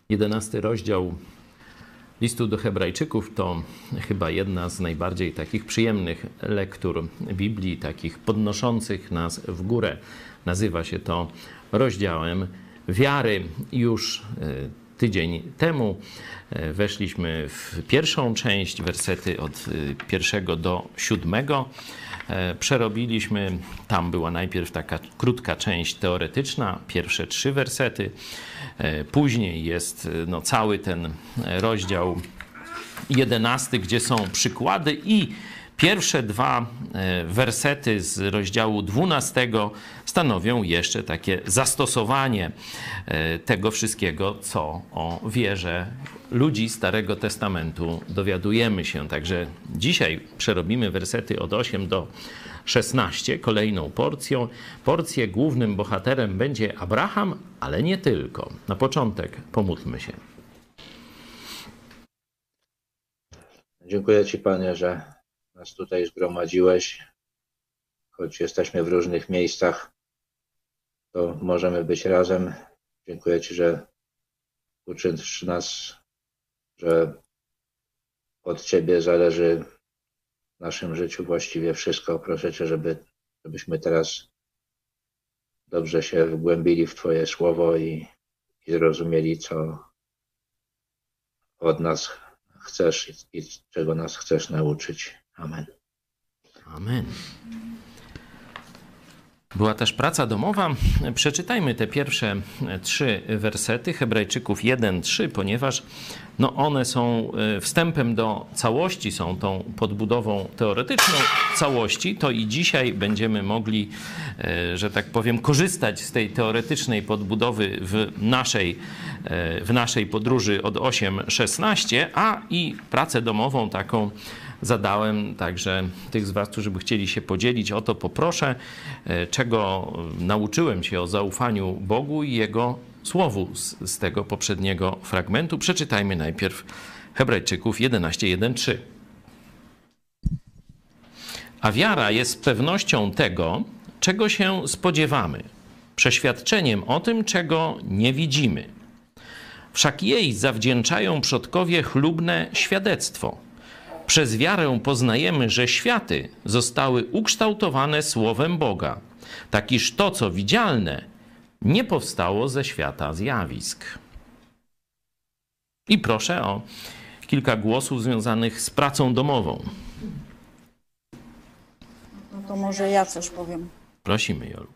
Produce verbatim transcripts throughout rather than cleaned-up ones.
Jedenasty rozdział listu do Hebrajczyków to chyba jedna z najbardziej takich przyjemnych lektur Biblii, takich podnoszących nas w górę. Nazywa się to rozdziałem wiary. Już tydzień temu weszliśmy w pierwszą część, wersety od pierwszego do siódmego. Przerobiliśmy, tam była najpierw taka krótka część teoretyczna, pierwsze trzy wersety. Później jest no, cały ten rozdział jedenasty, gdzie są przykłady i pierwsze dwa wersety z rozdziału dwunastego stanowią jeszcze takie zastosowanie tego wszystkiego, co o wierze ludzi Starego Testamentu dowiadujemy się. Także dzisiaj przerobimy wersety od ósmego do szesnastego, kolejną porcją. Porcję głównym bohaterem będzie Abraham, ale nie tylko. Na początek pomódlmy się. Dziękuję Ci, Panie, że nas tutaj zgromadziłeś. Choć jesteśmy w różnych miejscach, to możemy być razem. Dziękuję Ci, że uczysz nas, że od Ciebie zależy w naszym życiu właściwie wszystko. Proszę Cię, żeby, żebyśmy teraz dobrze się wgłębili w Twoje słowo i, i zrozumieli, co od nas chcesz i, i czego nas chcesz nauczyć. Amen. Amen. Była też praca domowa. Przeczytajmy te pierwsze trzy wersety Hebrajczyków jeden trzy, ponieważ no one są wstępem do całości, są tą podbudową teoretyczną całości. To i dzisiaj będziemy mogli, że tak powiem, korzystać z tej teoretycznej podbudowy w naszej, w naszej podróży od osiem szesnaście, a i pracę domową taką zadałem, także tych z Was, którzy by chcieli się podzielić, o to poproszę, czego nauczyłem się o zaufaniu Bogu i Jego Słowu z, z tego poprzedniego fragmentu. Przeczytajmy najpierw Hebrajczyków jedenaście jeden trzy. A wiara jest pewnością tego, czego się spodziewamy, przeświadczeniem o tym, czego nie widzimy. Wszak jej zawdzięczają przodkowie chlubne świadectwo. Przez wiarę poznajemy, że światy zostały ukształtowane Słowem Boga, tak iż to, co widzialne, nie powstało ze świata zjawisk. I proszę o kilka głosów związanych z pracą domową. No to może ja coś powiem. Prosimy, Jolu.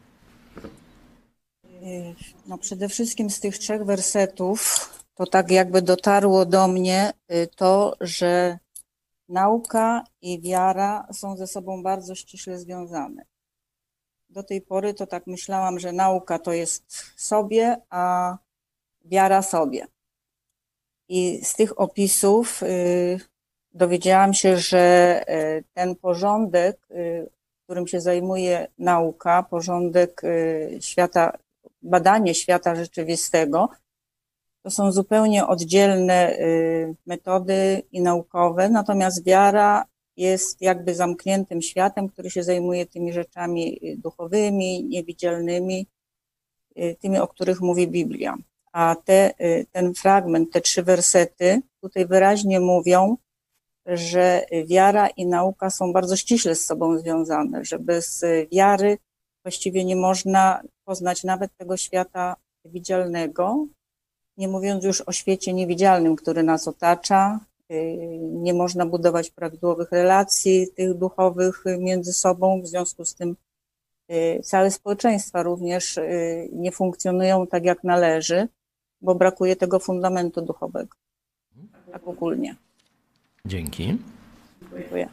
No przede wszystkim z tych trzech wersetów to tak jakby dotarło do mnie to, że nauka i wiara są ze sobą bardzo ściśle związane. Do tej pory to tak myślałam, że nauka to jest sobie, a wiara sobie. I z tych opisów y, dowiedziałam się, że y, ten porządek, y, którym się zajmuje nauka, porządek y, świata, badanie świata rzeczywistego, to są zupełnie oddzielne y, metody i naukowe, natomiast wiara jest jakby zamkniętym światem, który się zajmuje tymi rzeczami duchowymi, niewidzialnymi, y, tymi, o których mówi Biblia. A te, y, ten fragment, te trzy wersety tutaj wyraźnie mówią, że wiara i nauka są bardzo ściśle z sobą związane, że bez wiary właściwie nie można poznać nawet tego świata widzialnego, nie mówiąc już o świecie niewidzialnym, który nas otacza. Nie można budować prawidłowych relacji tych duchowych między sobą, w związku z tym całe społeczeństwa również nie funkcjonują tak jak należy, bo brakuje tego fundamentu duchowego, tak ogólnie. Dzięki. Dziękuję.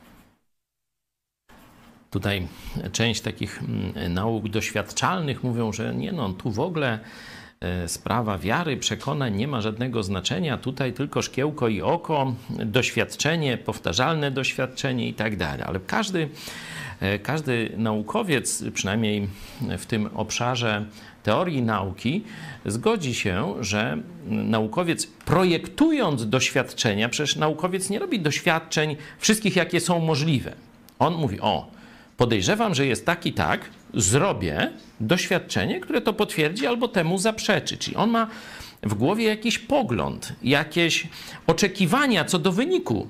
Tutaj część takich nauk doświadczalnych mówią, że nie no, tu w ogóle sprawa wiary, przekonań nie ma żadnego znaczenia. Tutaj tylko szkiełko i oko, doświadczenie, powtarzalne doświadczenie i tak dalej. Ale każdy, każdy naukowiec, przynajmniej w tym obszarze teorii nauki, zgodzi się, że naukowiec projektując doświadczenia, przecież naukowiec nie robi doświadczeń wszystkich, jakie są możliwe. On mówi, o, podejrzewam, że jest tak i tak, zrobię doświadczenie, które to potwierdzi albo temu zaprzeczy. Czyli on ma w głowie jakiś pogląd, jakieś oczekiwania co do wyniku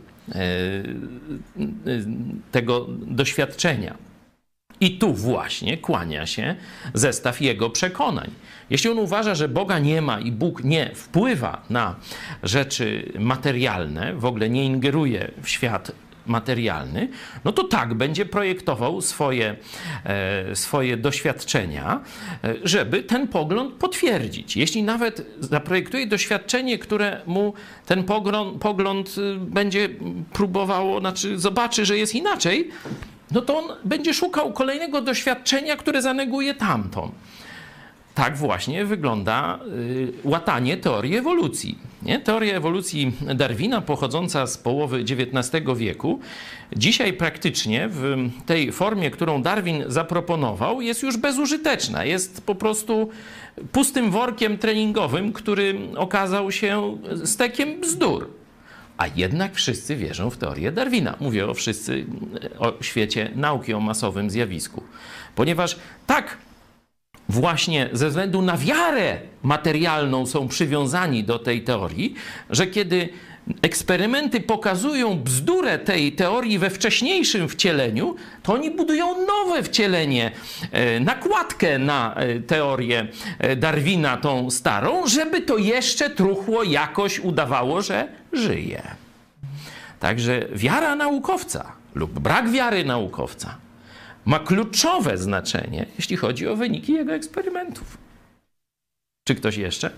tego doświadczenia. I tu właśnie kłania się zestaw jego przekonań. Jeśli on uważa, że Boga nie ma i Bóg nie wpływa na rzeczy materialne, w ogóle nie ingeruje w świat materialny, no to tak będzie projektował swoje, e, swoje doświadczenia, e, żeby ten pogląd potwierdzić. Jeśli nawet zaprojektuje doświadczenie, które mu ten pogląd, pogląd będzie próbowało, znaczy zobaczy, że jest inaczej, no to on będzie szukał kolejnego doświadczenia, które zaneguje tamto. Tak właśnie wygląda y, łatanie teorii ewolucji. Nie? Teoria ewolucji Darwina, pochodząca z połowy dziewiętnastego wieku, dzisiaj praktycznie w tej formie, którą Darwin zaproponował, jest już bezużyteczna. Jest po prostu pustym workiem treningowym, który okazał się stekiem bzdur. A jednak wszyscy wierzą w teorię Darwina. Mówię o wszyscy, o świecie nauki, o masowym zjawisku. Ponieważ tak właśnie ze względu na wiarę materialną są przywiązani do tej teorii, że kiedy eksperymenty pokazują bzdurę tej teorii we wcześniejszym wcieleniu, to oni budują nowe wcielenie, nakładkę na teorię Darwina, tą starą, żeby to jeszcze truchło jakoś udawało, że żyje. Także wiara naukowca lub brak wiary naukowca ma kluczowe znaczenie, jeśli chodzi o wyniki jego eksperymentów. Czy ktoś jeszcze?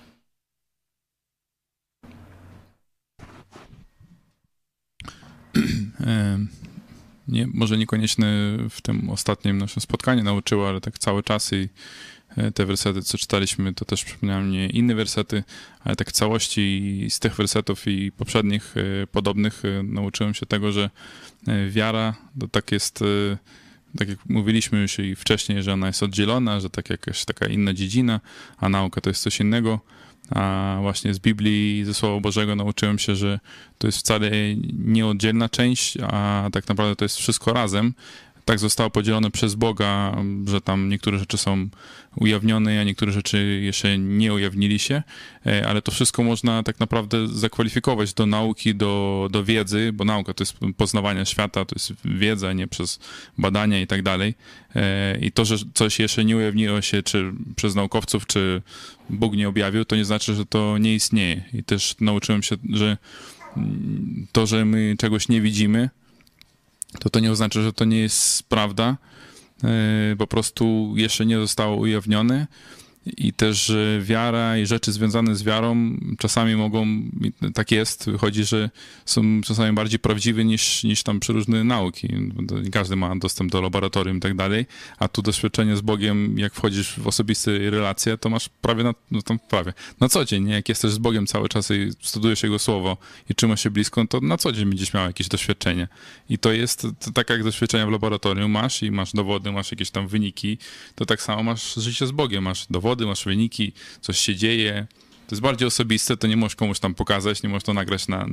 Nie, może niekoniecznie w tym ostatnim naszym spotkaniu nauczyło, ale tak cały czas i te wersety, co czytaliśmy, to też przypomniały mnie inne wersety, ale tak w całości z tych wersetów i poprzednich podobnych nauczyłem się tego, że wiara to tak jest, tak jak mówiliśmy już i wcześniej, że ona jest oddzielona, że tak jakaś taka inna dziedzina, a nauka to jest coś innego. A właśnie z Biblii, ze Słowa Bożego nauczyłem się, że to jest wcale nieoddzielna część, a tak naprawdę to jest wszystko razem. Tak zostało podzielone przez Boga, że tam niektóre rzeczy są ujawnione, a niektóre rzeczy jeszcze nie ujawnili się, ale to wszystko można tak naprawdę zakwalifikować do nauki, do, do wiedzy, bo nauka to jest poznawanie świata, to jest wiedza, nie przez badania i tak dalej. I to, że coś jeszcze nie ujawniło się, czy przez naukowców, czy Bóg nie objawił, to nie znaczy, że to nie istnieje. I też nauczyłem się, że to, że my czegoś nie widzimy, to to nie oznacza, że to nie jest prawda, po prostu jeszcze nie zostało ujawnione i też że wiara i rzeczy związane z wiarą czasami mogą, tak jest, wychodzi, że są czasami bardziej prawdziwe niż, niż tam przeróżne nauki. Nie każdy ma dostęp do laboratorium i tak dalej, a tu doświadczenie z Bogiem, jak wchodzisz w osobiste relacje, to masz prawie na, no tam prawie, na co dzień, nie? Jak jesteś z Bogiem cały czas i studujesz Jego Słowo i trzymasz się blisko, to na co dzień będziesz miał jakieś doświadczenie. I to jest to tak jak doświadczenia w laboratorium masz i masz dowody, masz jakieś tam wyniki, to tak samo masz życie z Bogiem, masz dowody, masz wyniki, coś się dzieje. To jest bardziej osobiste, to nie możesz komuś tam pokazać, nie możesz to nagrać na,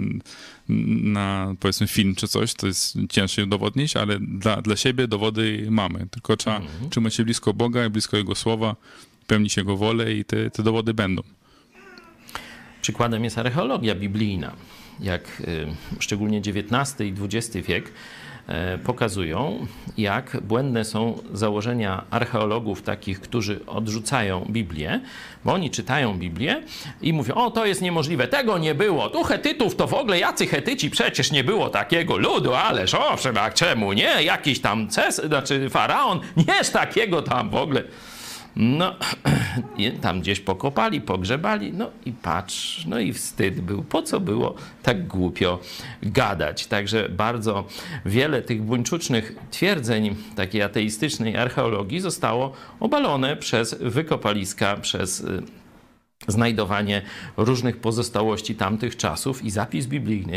na powiedzmy film czy coś, to jest cięższe udowodnić, ale dla, dla siebie dowody mamy. Tylko trzeba mhm. trzymać się blisko Boga i blisko Jego Słowa, pełnić Jego wolę i te, te dowody będą. Przykładem jest archeologia biblijna. Jak y, szczególnie dziewiętnasty i dwudziesty wiek pokazują, jak błędne są założenia archeologów takich, którzy odrzucają Biblię, bo oni czytają Biblię i mówią, o to jest niemożliwe, tego nie było, tu Hetytów to w ogóle jacy Hetyci, przecież nie było takiego ludu, ależ owszem, a czemu nie, jakiś tam ces, znaczy faraon, nież takiego tam w ogóle. No, tam gdzieś pokopali, pogrzebali, no i patrz, no i wstyd był. Po co było tak głupio gadać? Także bardzo wiele tych buńczucznych twierdzeń takiej ateistycznej archeologii zostało obalone przez wykopaliska, przez znajdowanie różnych pozostałości tamtych czasów i zapis biblijny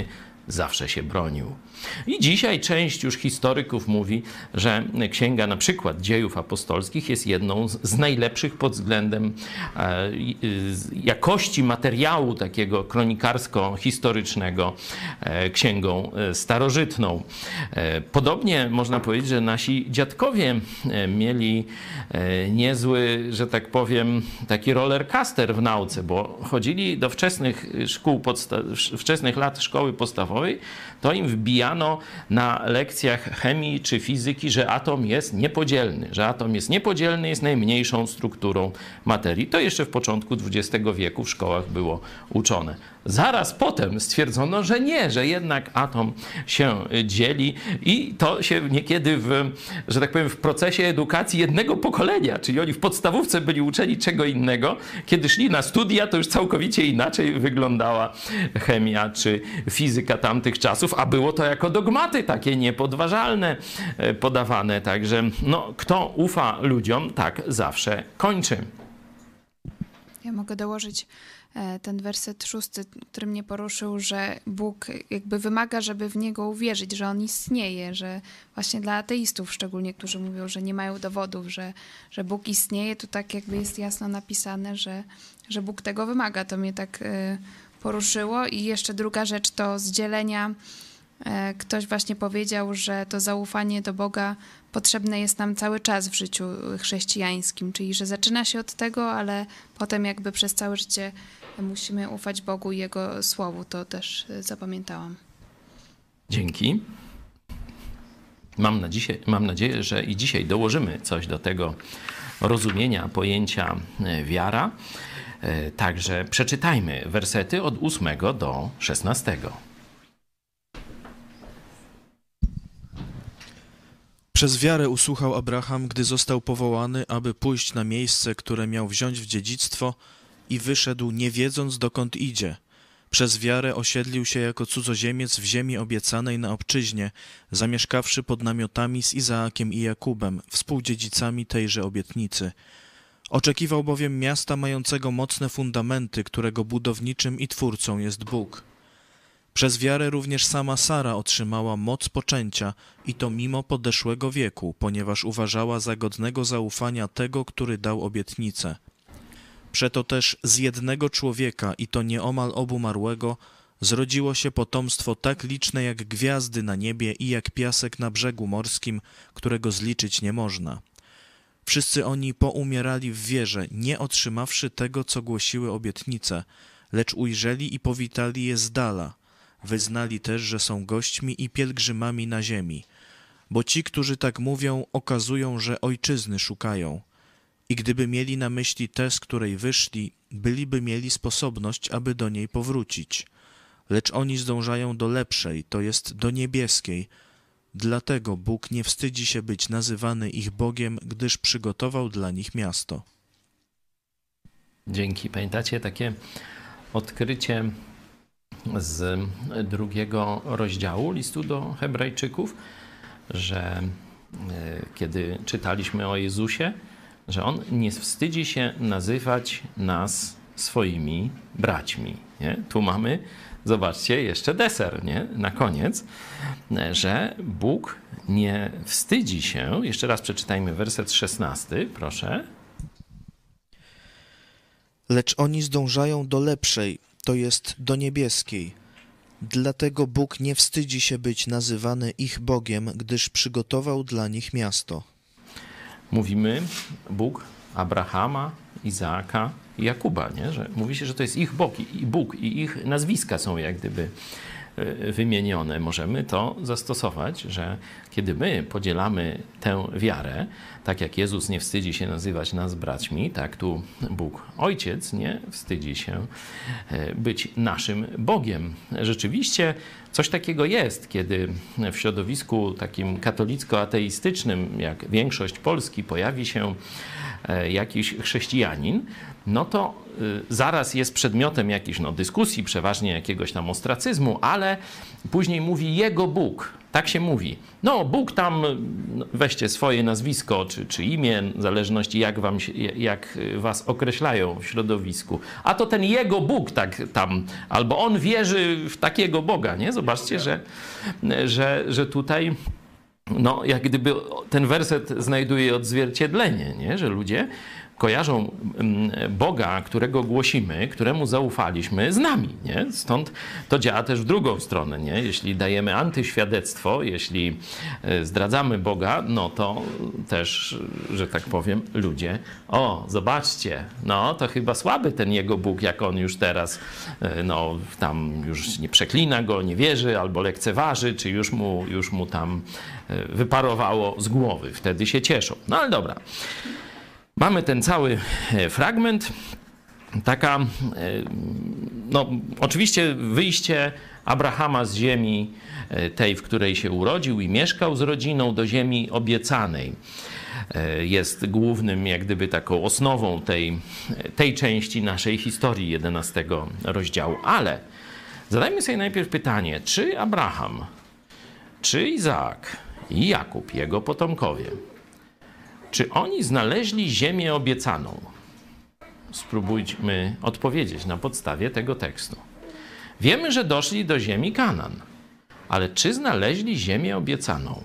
zawsze się bronił. I dzisiaj część już historyków mówi, że księga na przykład Dziejów Apostolskich jest jedną z najlepszych pod względem jakości materiału takiego kronikarsko-historycznego księgą starożytną. Podobnie można powiedzieć, że nasi dziadkowie mieli niezły, że tak powiem, taki rollercoaster w nauce, bo chodzili do wczesnych szkół, podsta- wczesnych lat szkoły podstawowej, to im wbijano na lekcjach chemii czy fizyki, że atom jest niepodzielny, że atom jest niepodzielny, jest najmniejszą strukturą materii. To jeszcze w początku dwudziestego wieku w szkołach było uczone. Zaraz potem stwierdzono, że nie, że jednak atom się dzieli i to się niekiedy w, że tak powiem, w procesie edukacji jednego pokolenia, czyli oni w podstawówce byli uczeni czego innego, kiedy szli na studia, to już całkowicie inaczej wyglądała chemia czy fizyka tamtych czasów, a było to jako dogmaty takie niepodważalne podawane. Także no, kto ufa ludziom, tak zawsze kończy. Ja mogę dołożyć ten werset szósty, który mnie poruszył, że Bóg jakby wymaga, żeby w Niego uwierzyć, że On istnieje, że właśnie dla ateistów szczególnie, którzy mówią, że nie mają dowodów, że, że Bóg istnieje, tu tak jakby jest jasno napisane, że, że Bóg tego wymaga. To mnie tak poruszyło. I jeszcze druga rzecz to z dzielenia. Ktoś właśnie powiedział, że to zaufanie do Boga potrzebne jest nam cały czas w życiu chrześcijańskim, czyli że zaczyna się od tego, ale potem jakby przez całe życie musimy ufać Bogu i Jego Słowu. To też zapamiętałam. Dzięki. Mam, na dzisiaj, mam nadzieję, że i dzisiaj dołożymy coś do tego rozumienia pojęcia wiara. Także przeczytajmy wersety od ósmego do szesnastego. Przez wiarę usłuchał Abraham, gdy został powołany, aby pójść na miejsce, które miał wziąć w dziedzictwo, i wyszedł, nie wiedząc, dokąd idzie. Przez wiarę osiedlił się jako cudzoziemiec w ziemi obiecanej na obczyźnie, zamieszkawszy pod namiotami z Izaakiem i Jakubem, współdziedzicami tejże obietnicy. Oczekiwał bowiem miasta mającego mocne fundamenty, którego budowniczym i twórcą jest Bóg. Przez wiarę również sama Sara otrzymała moc poczęcia i to mimo podeszłego wieku, ponieważ uważała za godnego zaufania tego, który dał obietnicę. Przeto też z jednego człowieka, i to nieomal obumarłego, zrodziło się potomstwo tak liczne jak gwiazdy na niebie i jak piasek na brzegu morskim, którego zliczyć nie można. Wszyscy oni poumierali w wierze, nie otrzymawszy tego, co głosiły obietnice, lecz ujrzeli i powitali je z dala. Wyznali też, że są gośćmi i pielgrzymami na ziemi, bo ci, którzy tak mówią, okazują, że ojczyzny szukają. I gdyby mieli na myśli tę, z której wyszli, byliby mieli sposobność, aby do niej powrócić. Lecz oni zdążają do lepszej, to jest do niebieskiej. Dlatego Bóg nie wstydzi się być nazywany ich Bogiem, gdyż przygotował dla nich miasto. Dzięki. Pamiętacie takie odkrycie z drugiego rozdziału listu do Hebrajczyków, że kiedy czytaliśmy o Jezusie, że On nie wstydzi się nazywać nas swoimi braćmi. Nie? Tu mamy, zobaczcie, jeszcze deser, nie? Na koniec, że Bóg nie wstydzi się. Jeszcze raz przeczytajmy werset szesnasty, proszę. Lecz oni zdążają do lepszej, to jest do niebieskiej. Dlatego Bóg nie wstydzi się być nazywany ich Bogiem, gdyż przygotował dla nich miasto. Mówimy Bóg Abrahama, Izaaka i Jakuba, nie? Że mówi się, że to jest ich Bóg i Bóg i ich nazwiska są jak gdyby wymienione. Możemy to zastosować, że kiedy my podzielamy tę wiarę, tak jak Jezus nie wstydzi się nazywać nas braćmi, tak tu Bóg Ojciec nie wstydzi się być naszym Bogiem. Rzeczywiście coś takiego jest, kiedy w środowisku takim katolicko-ateistycznym, jak większość Polski, pojawi się jakiś chrześcijanin, no to zaraz jest przedmiotem jakiejś no, dyskusji, przeważnie jakiegoś tam ostracyzmu, ale później mówi jego Bóg. tak się mówi. No, Bóg tam, weźcie swoje nazwisko czy, czy imię, w zależności jak, wam się, jak was określają w środowisku. A to ten jego Bóg tak tam, albo on wierzy w takiego Boga, nie? Zobaczcie, że, że, że tutaj no, jak gdyby ten werset znajduje odzwierciedlenie, nie? Że ludzie kojarzą Boga, którego głosimy, któremu zaufaliśmy, z nami, nie? Stąd to działa też w drugą stronę, nie? Jeśli dajemy antyświadectwo, jeśli zdradzamy Boga, no to też, że tak powiem, ludzie, o, zobaczcie, no to chyba słaby ten jego Bóg, jak on już teraz, no tam już nie przeklina go, nie wierzy, albo lekceważy, czy już mu, już mu tam wyparowało z głowy. Wtedy się cieszą. No ale dobra. Mamy ten cały fragment, taka, no oczywiście wyjście Abrahama z ziemi tej, w której się urodził i mieszkał z rodziną, do ziemi obiecanej. Jest głównym, jak gdyby taką osnową tej, tej części naszej historii jedenastego rozdziału. Ale zadajmy sobie najpierw pytanie, czy Abraham, czy Izaak i Jakub, jego potomkowie, czy oni znaleźli ziemię obiecaną? Spróbujmy odpowiedzieć na podstawie tego tekstu. Wiemy, że doszli do ziemi Kanaan, ale czy znaleźli ziemię obiecaną?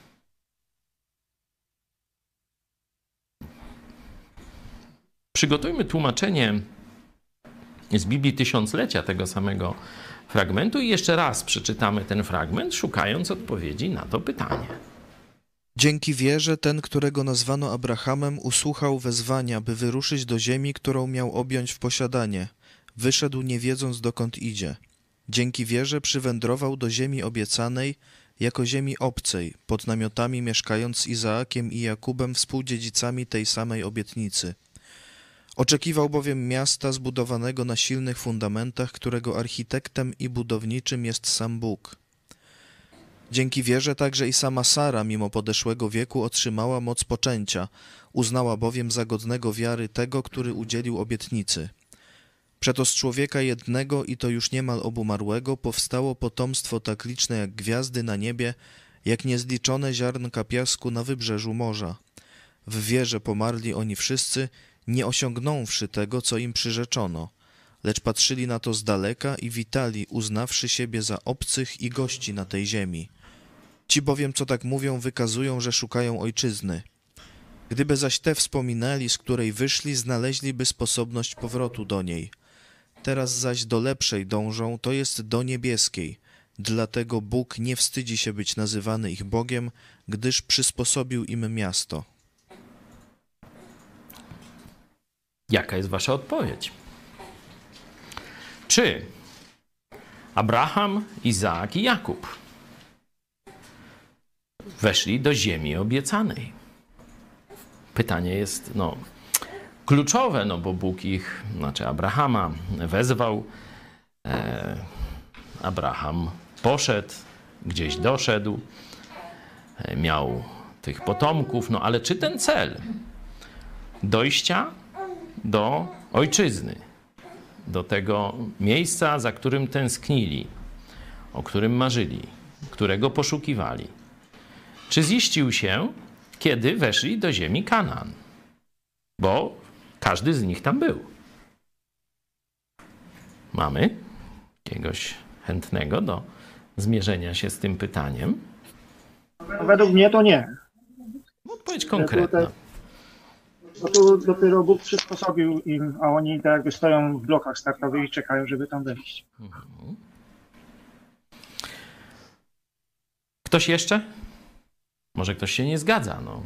Przygotujmy tłumaczenie z Biblii Tysiąclecia tego samego fragmentu i jeszcze raz przeczytamy ten fragment, szukając odpowiedzi na to pytanie. Dzięki wierze ten, którego nazwano Abrahamem, usłuchał wezwania, by wyruszyć do ziemi, którą miał objąć w posiadanie. Wyszedł, nie wiedząc, dokąd idzie. Dzięki wierze przywędrował do ziemi obiecanej, jako ziemi obcej, pod namiotami mieszkając z Izaakiem i Jakubem, współdziedzicami tej samej obietnicy. Oczekiwał bowiem miasta zbudowanego na silnych fundamentach, którego architektem i budowniczym jest sam Bóg. Dzięki wierze także i sama Sara, mimo podeszłego wieku, otrzymała moc poczęcia, uznała bowiem za godnego wiary tego, który udzielił obietnicy. Przeto z człowieka jednego, i to już niemal obumarłego, powstało potomstwo tak liczne jak gwiazdy na niebie, jak niezliczone ziarnka piasku na wybrzeżu morza. W wierze pomarli oni wszyscy, nie osiągnąwszy tego, co im przyrzeczono, lecz patrzyli na to z daleka i witali, uznawszy siebie za obcych i gości na tej ziemi. Ci bowiem, co tak mówią, wykazują, że szukają ojczyzny. Gdyby zaś te wspominali, z której wyszli, znaleźliby sposobność powrotu do niej. Teraz zaś do lepszej dążą, to jest do niebieskiej. Dlatego Bóg nie wstydzi się być nazywany ich Bogiem, gdyż przysposobił im miasto. Jaka jest wasza odpowiedź? Czy Abraham, Izaak i Jakub weszli do ziemi obiecanej? Pytanie jest no, kluczowe, no bo Bóg ich, znaczy Abrahama wezwał, e, Abraham poszedł, gdzieś doszedł, e, miał tych potomków, no ale czy ten cel dojścia do ojczyzny, do tego miejsca, za którym tęsknili, o którym marzyli, którego poszukiwali, czy ziścił się, kiedy weszli do ziemi Kanaan? Bo każdy z nich tam był. Mamy jakiegoś chętnego do zmierzenia się z tym pytaniem? Według mnie to nie. Odpowiedź konkretna. Bo tu dopiero Bóg przysposobił im, a oni tak jakby stoją w blokach startowych i czekają, żeby tam wejść. Ktoś jeszcze? Może ktoś się nie zgadza, no.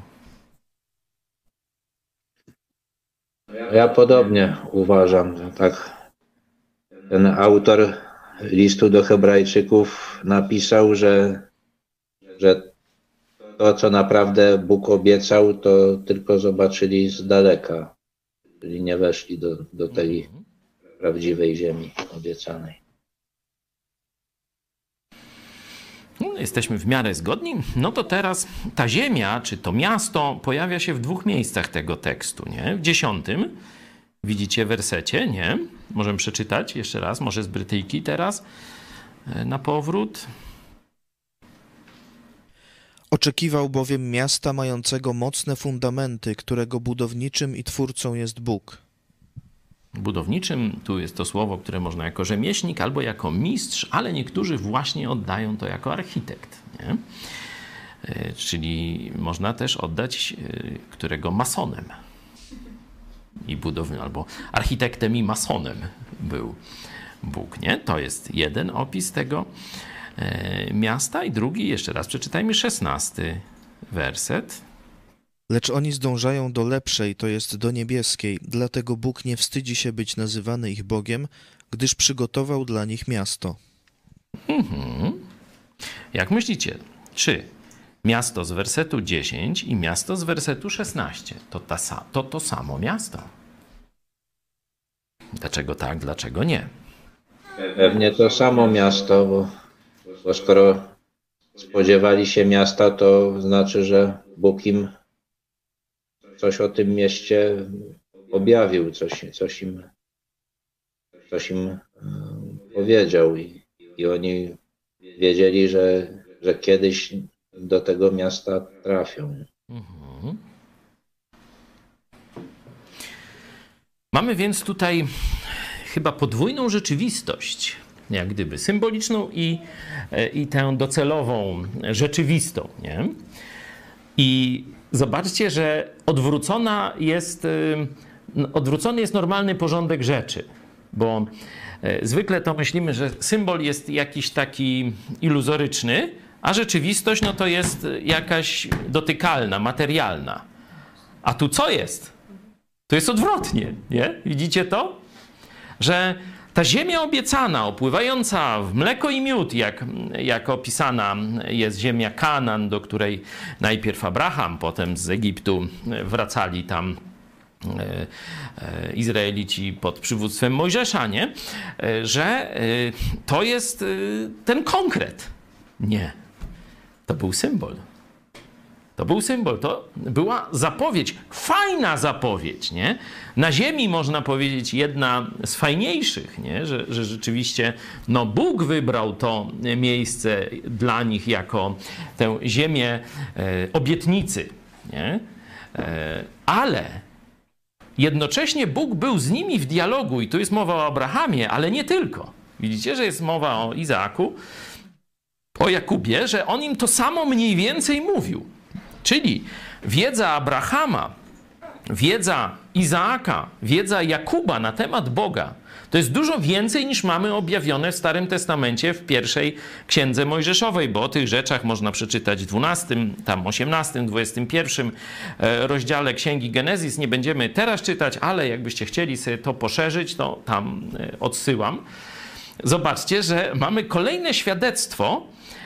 Ja podobnie uważam, że tak ten autor listu do Hebrajczyków napisał, że, że to, co naprawdę Bóg obiecał, to tylko zobaczyli z daleka, czyli nie weszli do, do tej prawdziwej ziemi obiecanej. No, jesteśmy w miarę zgodni. No to teraz ta ziemia, czy to miasto pojawia się w dwóch miejscach tego tekstu, nie? W dziesiątym, widzicie wersecie, nie? Możemy przeczytać jeszcze raz, może z Brytyjki teraz na powrót. Oczekiwał bowiem miasta mającego mocne fundamenty, którego budowniczym i twórcą jest Bóg. Budowniczym, tu jest to słowo, które można jako rzemieślnik albo jako mistrz, ale niektórzy właśnie oddają to jako architekt, nie? Czyli można też oddać którego masonem i budowniczym, albo architektem i masonem był Bóg, nie? To jest jeden opis tego miasta i drugi, jeszcze raz przeczytajmy szesnasty werset. Lecz oni zdążają do lepszej, to jest do niebieskiej, dlatego Bóg nie wstydzi się być nazywany ich Bogiem, gdyż przygotował dla nich miasto. Mhm. Jak myślicie, czy miasto z wersetu dziesięć i miasto z wersetu szesnaście to, ta, to to samo miasto? Dlaczego tak, dlaczego nie? Pewnie to samo miasto, bo, bo skoro spodziewali się miasta, to znaczy, że Bóg im coś o tym mieście objawił, coś, coś im, coś im powiedział i, i oni wiedzieli, że, że kiedyś do tego miasta trafią. Mhm. Mamy więc tutaj chyba podwójną rzeczywistość, jak gdyby symboliczną i, i tę docelową, rzeczywistą, nie? I zobaczcie, że odwrócona jest, odwrócony jest normalny porządek rzeczy, bo zwykle to myślimy, że symbol jest jakiś taki iluzoryczny, a rzeczywistość no to jest jakaś dotykalna, materialna. A tu co jest? To jest odwrotnie, nie? Widzicie to? Że ta ziemia obiecana, opływająca w mleko i miód, jak, jak opisana jest ziemia Kanaan, do której najpierw Abraham, potem z Egiptu wracali tam e, e, Izraelici pod przywództwem Mojżesza, nie? E, że e, to jest e, ten konkret. Nie. To był symbol. To był symbol, to była zapowiedź, fajna zapowiedź, nie? Na ziemi można powiedzieć jedna z fajniejszych, nie? Że, że rzeczywiście no Bóg wybrał to miejsce dla nich jako tę ziemię e, obietnicy, nie? E, ale jednocześnie Bóg był z nimi w dialogu i tu jest mowa o Abrahamie, ale nie tylko. Widzicie, że jest mowa o Izaaku, o Jakubie, że on im to samo mniej więcej mówił. Czyli wiedza Abrahama, wiedza Izaaka, wiedza Jakuba na temat Boga, to jest dużo więcej niż mamy objawione w Starym Testamencie w pierwszej Księdze Mojżeszowej, bo o tych rzeczach można przeczytać w dwunastym, tam osiemnastym, dwudziestym pierwszym rozdziale Księgi Genezis. Nie będziemy teraz czytać, ale jakbyście chcieli sobie to poszerzyć, to tam odsyłam. Zobaczcie, że mamy kolejne świadectwo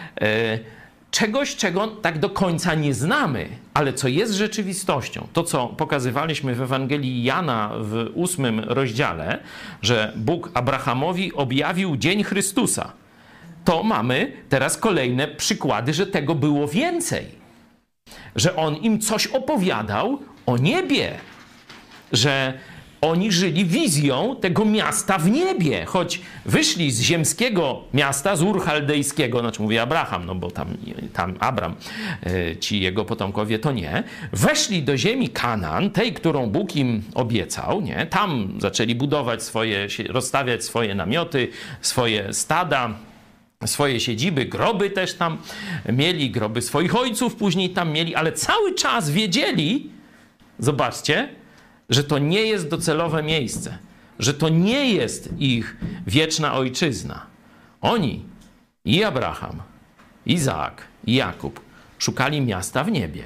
czegoś, czego tak do końca nie znamy, ale co jest rzeczywistością. To, co pokazywaliśmy w Ewangelii Jana w ósmym rozdziale, że Bóg Abrahamowi objawił dzień Chrystusa. To mamy teraz kolejne przykłady, że tego było więcej. Że On im coś opowiadał o niebie. Że oni żyli wizją tego miasta w niebie, choć wyszli z ziemskiego miasta, z Ur Chaldejskiego, znaczy mówię Abraham, no bo tam, tam Abram, ci jego potomkowie to nie, weszli do ziemi Kanaan, tej, którą Bóg im obiecał, nie? Tam zaczęli budować swoje, rozstawiać swoje namioty, swoje stada, swoje siedziby, groby też tam mieli, groby swoich ojców później tam mieli, ale cały czas wiedzieli, zobaczcie, że to nie jest docelowe miejsce, że to nie jest ich wieczna ojczyzna. Oni, i Abraham, Izaak, i Jakub, szukali miasta w niebie.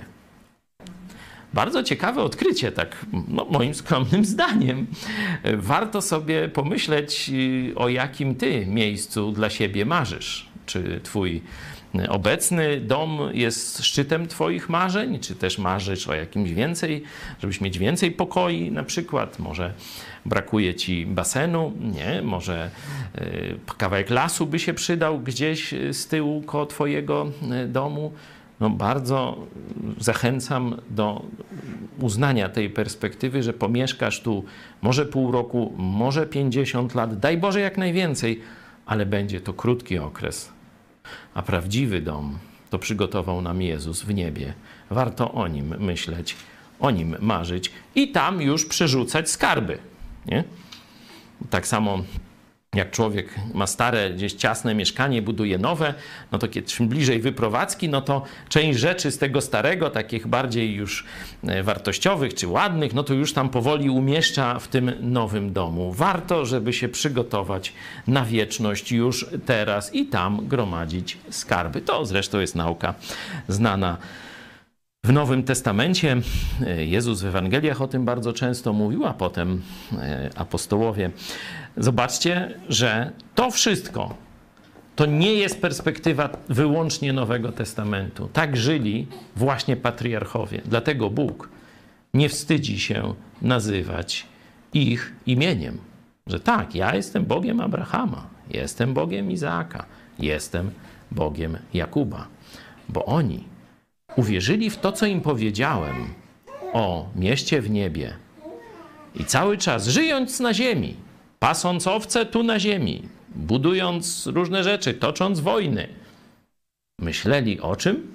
Bardzo ciekawe odkrycie, tak no, moim skromnym zdaniem. Warto sobie pomyśleć, o jakim ty miejscu dla siebie marzysz. Czy twój obecny dom jest szczytem twoich marzeń, czy też marzysz o jakimś więcej, żebyś mieć więcej pokoi na przykład, może brakuje ci basenu, nie, może y, kawałek lasu by się przydał gdzieś z tyłu koło twojego domu. No bardzo zachęcam do uznania tej perspektywy, że pomieszkasz tu może pół roku, może pięćdziesiąt lat, daj Boże jak najwięcej, ale będzie to krótki okres. A prawdziwy dom to przygotował nam Jezus w niebie. Warto o Nim myśleć, o Nim marzyć i tam już przerzucać skarby. Nie? Tak samo jak człowiek ma stare, gdzieś ciasne mieszkanie, buduje nowe, no to kiedy czym bliżej wyprowadzki, no to część rzeczy z tego starego, takich bardziej już wartościowych czy ładnych, no to już tam powoli umieszcza w tym nowym domu. Warto, żeby się przygotować na wieczność już teraz i tam gromadzić skarby. To zresztą jest nauka znana w Nowym Testamencie. Jezus w Ewangeliach o tym bardzo często mówił, a potem apostołowie. Zobaczcie, że to wszystko to nie jest perspektywa wyłącznie Nowego Testamentu. Tak żyli właśnie patriarchowie. Dlatego Bóg nie wstydzi się nazywać ich imieniem. Że tak, ja jestem Bogiem Abrahama, jestem Bogiem Izaaka, jestem Bogiem Jakuba. Bo oni uwierzyli w to, co im powiedziałem o mieście w niebie i cały czas żyjąc na ziemi, pasąc owce tu na ziemi, budując różne rzeczy, tocząc wojny, myśleli o czym?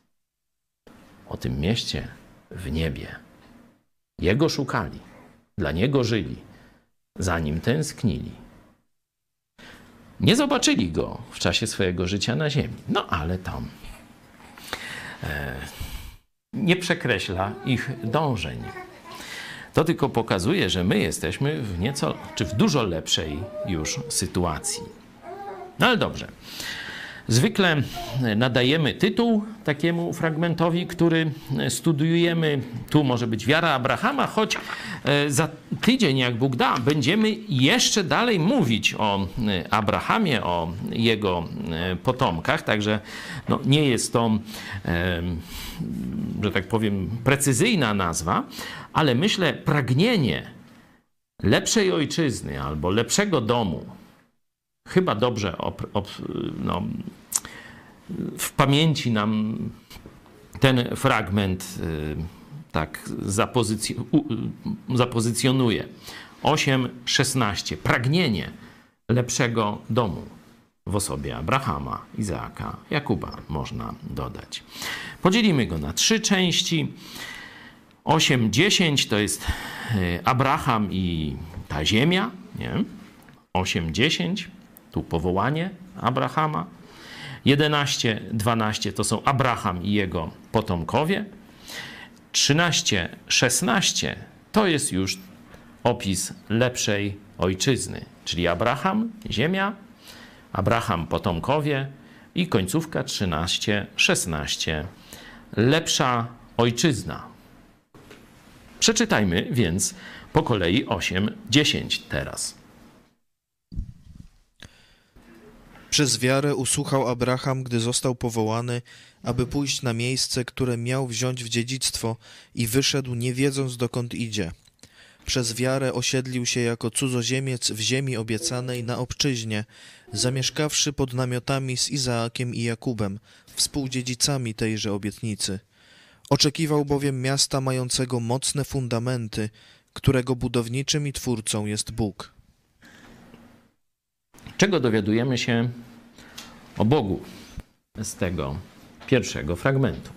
O tym mieście w niebie. Jego szukali, dla Niego żyli, za Nim tęsknili. Nie zobaczyli Go w czasie swojego życia na ziemi, no ale tam e, nie przekreśla ich dążeń. To tylko pokazuje, że my jesteśmy w nieco, czy w dużo lepszej już sytuacji. No ale dobrze. Zwykle nadajemy tytuł takiemu fragmentowi, który studiujemy. Tu może być wiara Abrahama, choć za tydzień, jak Bóg da, będziemy jeszcze dalej mówić o Abrahamie, o jego potomkach. Także no, nie jest to, że tak powiem, precyzyjna nazwa, ale myślę, pragnienie lepszej ojczyzny albo lepszego domu chyba dobrze op, op, no, w pamięci nam ten fragment y, tak zapozyc zapozycjonuje. osiem szesnaście. Pragnienie lepszego domu w osobie Abrahama, Izaaka, Jakuba można dodać. Podzielimy go na trzy części. osiem dziesięć to jest Abraham i ta ziemia. Nie? osiem dziesięć. Tu powołanie Abrahama. jedenaście dwanaście to są Abraham i jego potomkowie. trzynaście szesnaście to jest już opis lepszej ojczyzny, czyli Abraham, ziemia, Abraham, potomkowie i końcówka trzynaście szesnaście lepsza ojczyzna. Przeczytajmy więc po kolei osiem dziesięć teraz. Przez wiarę usłuchał Abraham, gdy został powołany, aby pójść na miejsce, które miał wziąć w dziedzictwo i wyszedł, nie wiedząc, dokąd idzie. Przez wiarę osiedlił się jako cudzoziemiec w ziemi obiecanej na obczyźnie, zamieszkawszy pod namiotami z Izaakiem i Jakubem, współdziedzicami tejże obietnicy. Oczekiwał bowiem miasta mającego mocne fundamenty, którego budowniczym i twórcą jest Bóg. Czego dowiadujemy się o Bogu z tego pierwszego fragmentu?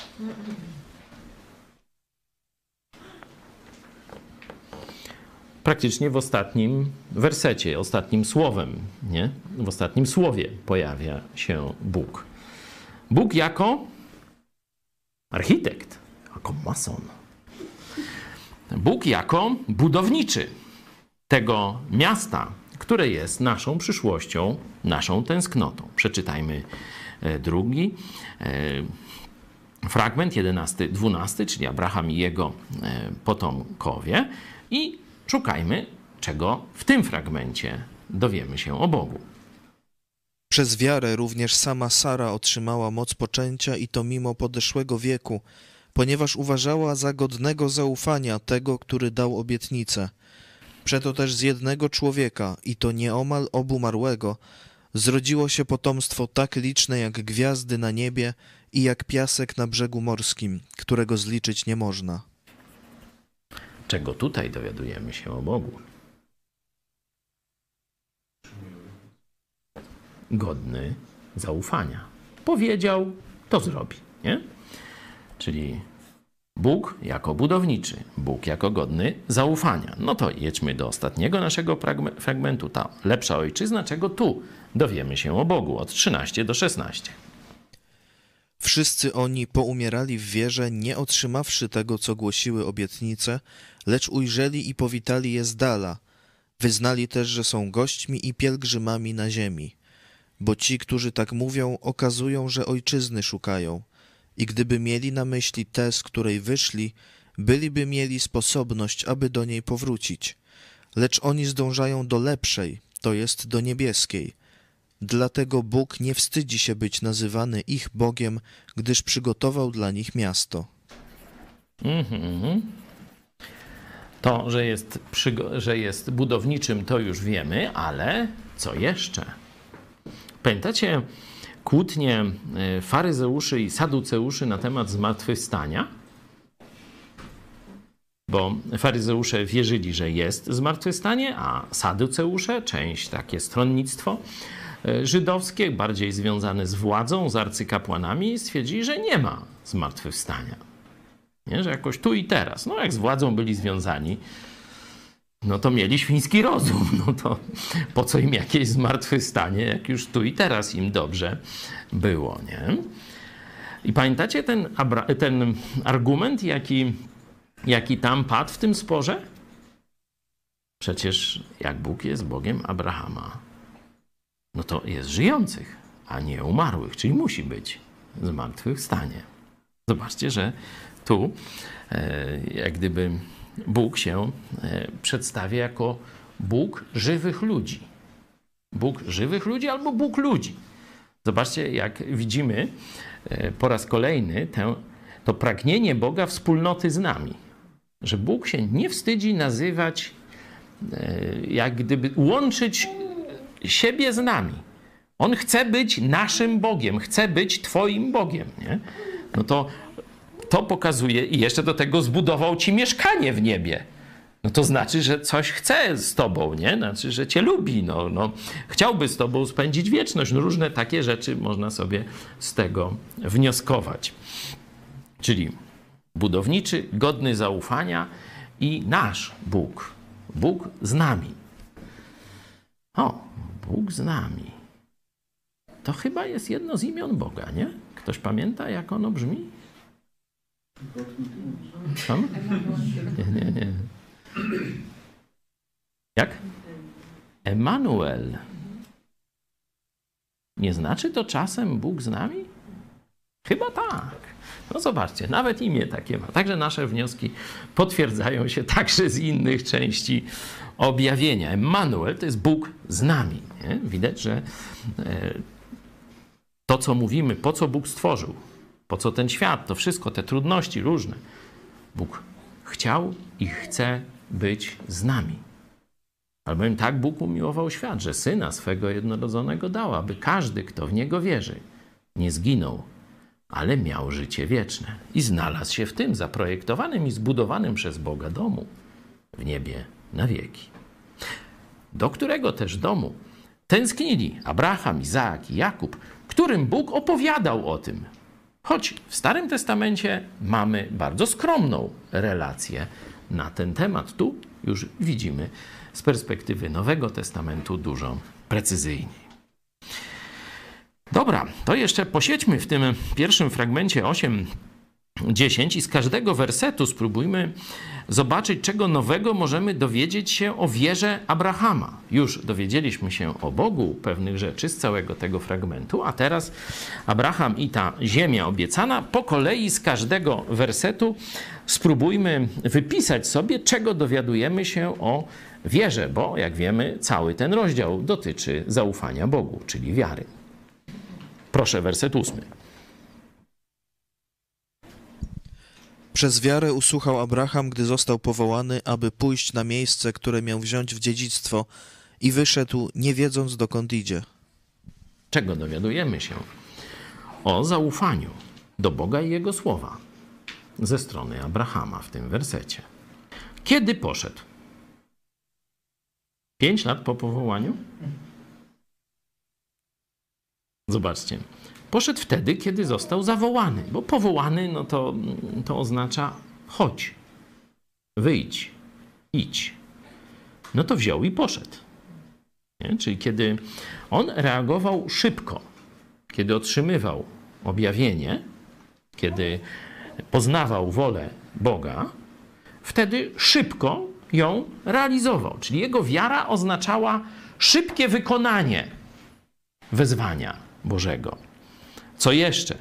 Praktycznie w ostatnim wersecie, ostatnim słowem, nie? W ostatnim słowie pojawia się Bóg. Bóg jako architekt, jako mason. Bóg jako budowniczy tego miasta, które jest naszą przyszłością, naszą tęsknotą. Przeczytajmy drugi fragment, jedenasty dwunasty, czyli Abraham i jego potomkowie i szukajmy, czego w tym fragmencie dowiemy się o Bogu. Przez wiarę również sama Sara otrzymała moc poczęcia i to mimo podeszłego wieku, ponieważ uważała za godnego zaufania tego, który dał obietnicę. Przeto też z jednego człowieka, i to nieomal obumarłego, zrodziło się potomstwo tak liczne jak gwiazdy na niebie i jak piasek na brzegu morskim, którego zliczyć nie można. Czego tutaj dowiadujemy się o Bogu? Godny zaufania. Powiedział to zrobi, nie? Czyli Bóg jako budowniczy, Bóg jako godny zaufania. No to jedźmy do ostatniego naszego fragmentu, ta lepsza ojczyzna, czego tu dowiemy się o Bogu, od trzynaście do szesnaście. Wszyscy oni poumierali w wierze, nie otrzymawszy tego, co głosiły obietnice, lecz ujrzeli i powitali je z dala. Wyznali też, że są gośćmi i pielgrzymami na ziemi. Bo ci, którzy tak mówią, okazują, że ojczyzny szukają. I gdyby mieli na myśli tę, z której wyszli, byliby mieli sposobność, aby do niej powrócić. Lecz oni zdążają do lepszej, to jest do niebieskiej. Dlatego Bóg nie wstydzi się być nazywany ich Bogiem, gdyż przygotował dla nich miasto. Mm-hmm. To, że jest, że jest budowniczym, to już wiemy, ale co jeszcze? Pamiętacie kłótnie faryzeuszy i saduceuszy na temat zmartwychwstania? Bo faryzeusze wierzyli, że jest zmartwychwstanie, a saduceusze, część takie stronnictwo żydowskie, bardziej związane z władzą, z arcykapłanami, stwierdzili, że nie ma zmartwychwstania. Nie? Że jakoś tu i teraz. No jak z władzą byli związani, no to mieli świński rozum. No to po co im jakieś zmartwychwstanie, jak już tu i teraz im dobrze było, nie? I pamiętacie ten, ten argument, jaki, jaki tam padł w tym sporze? Przecież jak Bóg jest Bogiem Abrahama, no to jest żyjących, a nie umarłych, czyli musi być zmartwychwstanie. Zobaczcie, że tu e, jak gdyby Bóg się e, przedstawia jako Bóg żywych ludzi. Bóg żywych ludzi albo Bóg ludzi. Zobaczcie, jak widzimy e, po raz kolejny tę, to pragnienie Boga wspólnoty z nami. Że Bóg się nie wstydzi nazywać, e, jak gdyby łączyć siebie z nami. On chce być naszym Bogiem, chce być Twoim Bogiem, nie? No to to pokazuje i jeszcze do tego zbudował ci mieszkanie w niebie. No to znaczy, że coś chce z tobą, nie? Znaczy, że cię lubi, no, no. Chciałby z tobą spędzić wieczność. No, różne takie rzeczy można sobie z tego wnioskować. Czyli budowniczy, godny zaufania i nasz Bóg. Bóg z nami. O, Bóg z nami. To chyba jest jedno z imion Boga, nie? Ktoś pamięta, jak ono brzmi? Tam? Nie, nie, nie. Jak? Emanuel. Nie znaczy to czasem Bóg z nami? Chyba tak. No zobaczcie, nawet imię takie ma. Także nasze wnioski potwierdzają się także z innych części objawienia. Emanuel to jest Bóg z nami. Nie? Widać, że to, co mówimy, po co Bóg stworzył, po co ten świat, to wszystko, te trudności różne. Bóg chciał i chce być z nami. Albowiem tak Bóg umiłował świat, że Syna swego jednorodzonego dał, aby każdy, kto w Niego wierzy, nie zginął, ale miał życie wieczne. I znalazł się w tym zaprojektowanym i zbudowanym przez Boga domu w niebie na wieki. Do którego też domu tęsknili Abraham, Izaak i Jakub, którym Bóg opowiadał o tym. Choć w Starym Testamencie mamy bardzo skromną relację na ten temat. Tu już widzimy z perspektywy Nowego Testamentu dużo precyzyjniej. Dobra, to jeszcze posiedźmy w tym pierwszym fragmencie osiem, dziesięć i z każdego wersetu spróbujmy zobaczyć, czego nowego możemy dowiedzieć się o wierze Abrahama. Już dowiedzieliśmy się o Bogu pewnych rzeczy z całego tego fragmentu, a teraz Abraham i ta ziemia obiecana. Po kolei z każdego wersetu spróbujmy wypisać sobie, czego dowiadujemy się o wierze, bo jak wiemy, cały ten rozdział dotyczy zaufania Bogu, czyli wiary. Proszę, werset ósmy. Przez wiarę usłuchał Abraham, gdy został powołany, aby pójść na miejsce, które miał wziąć w dziedzictwo, i wyszedł, nie wiedząc, dokąd idzie. Czego dowiadujemy się? O zaufaniu do Boga i Jego słowa ze strony Abrahama w tym wersecie. Kiedy poszedł? Pięć lat po powołaniu? Zobaczcie. Poszedł wtedy, kiedy został zawołany, bo powołany, no to, to oznacza chodź, wyjdź, idź. No to wziął i poszedł. Nie? Czyli kiedy on reagował szybko, kiedy otrzymywał objawienie, kiedy poznawał wolę Boga, wtedy szybko ją realizował. Czyli jego wiara oznaczała szybkie wykonanie wezwania Bożego. Co jeszcze?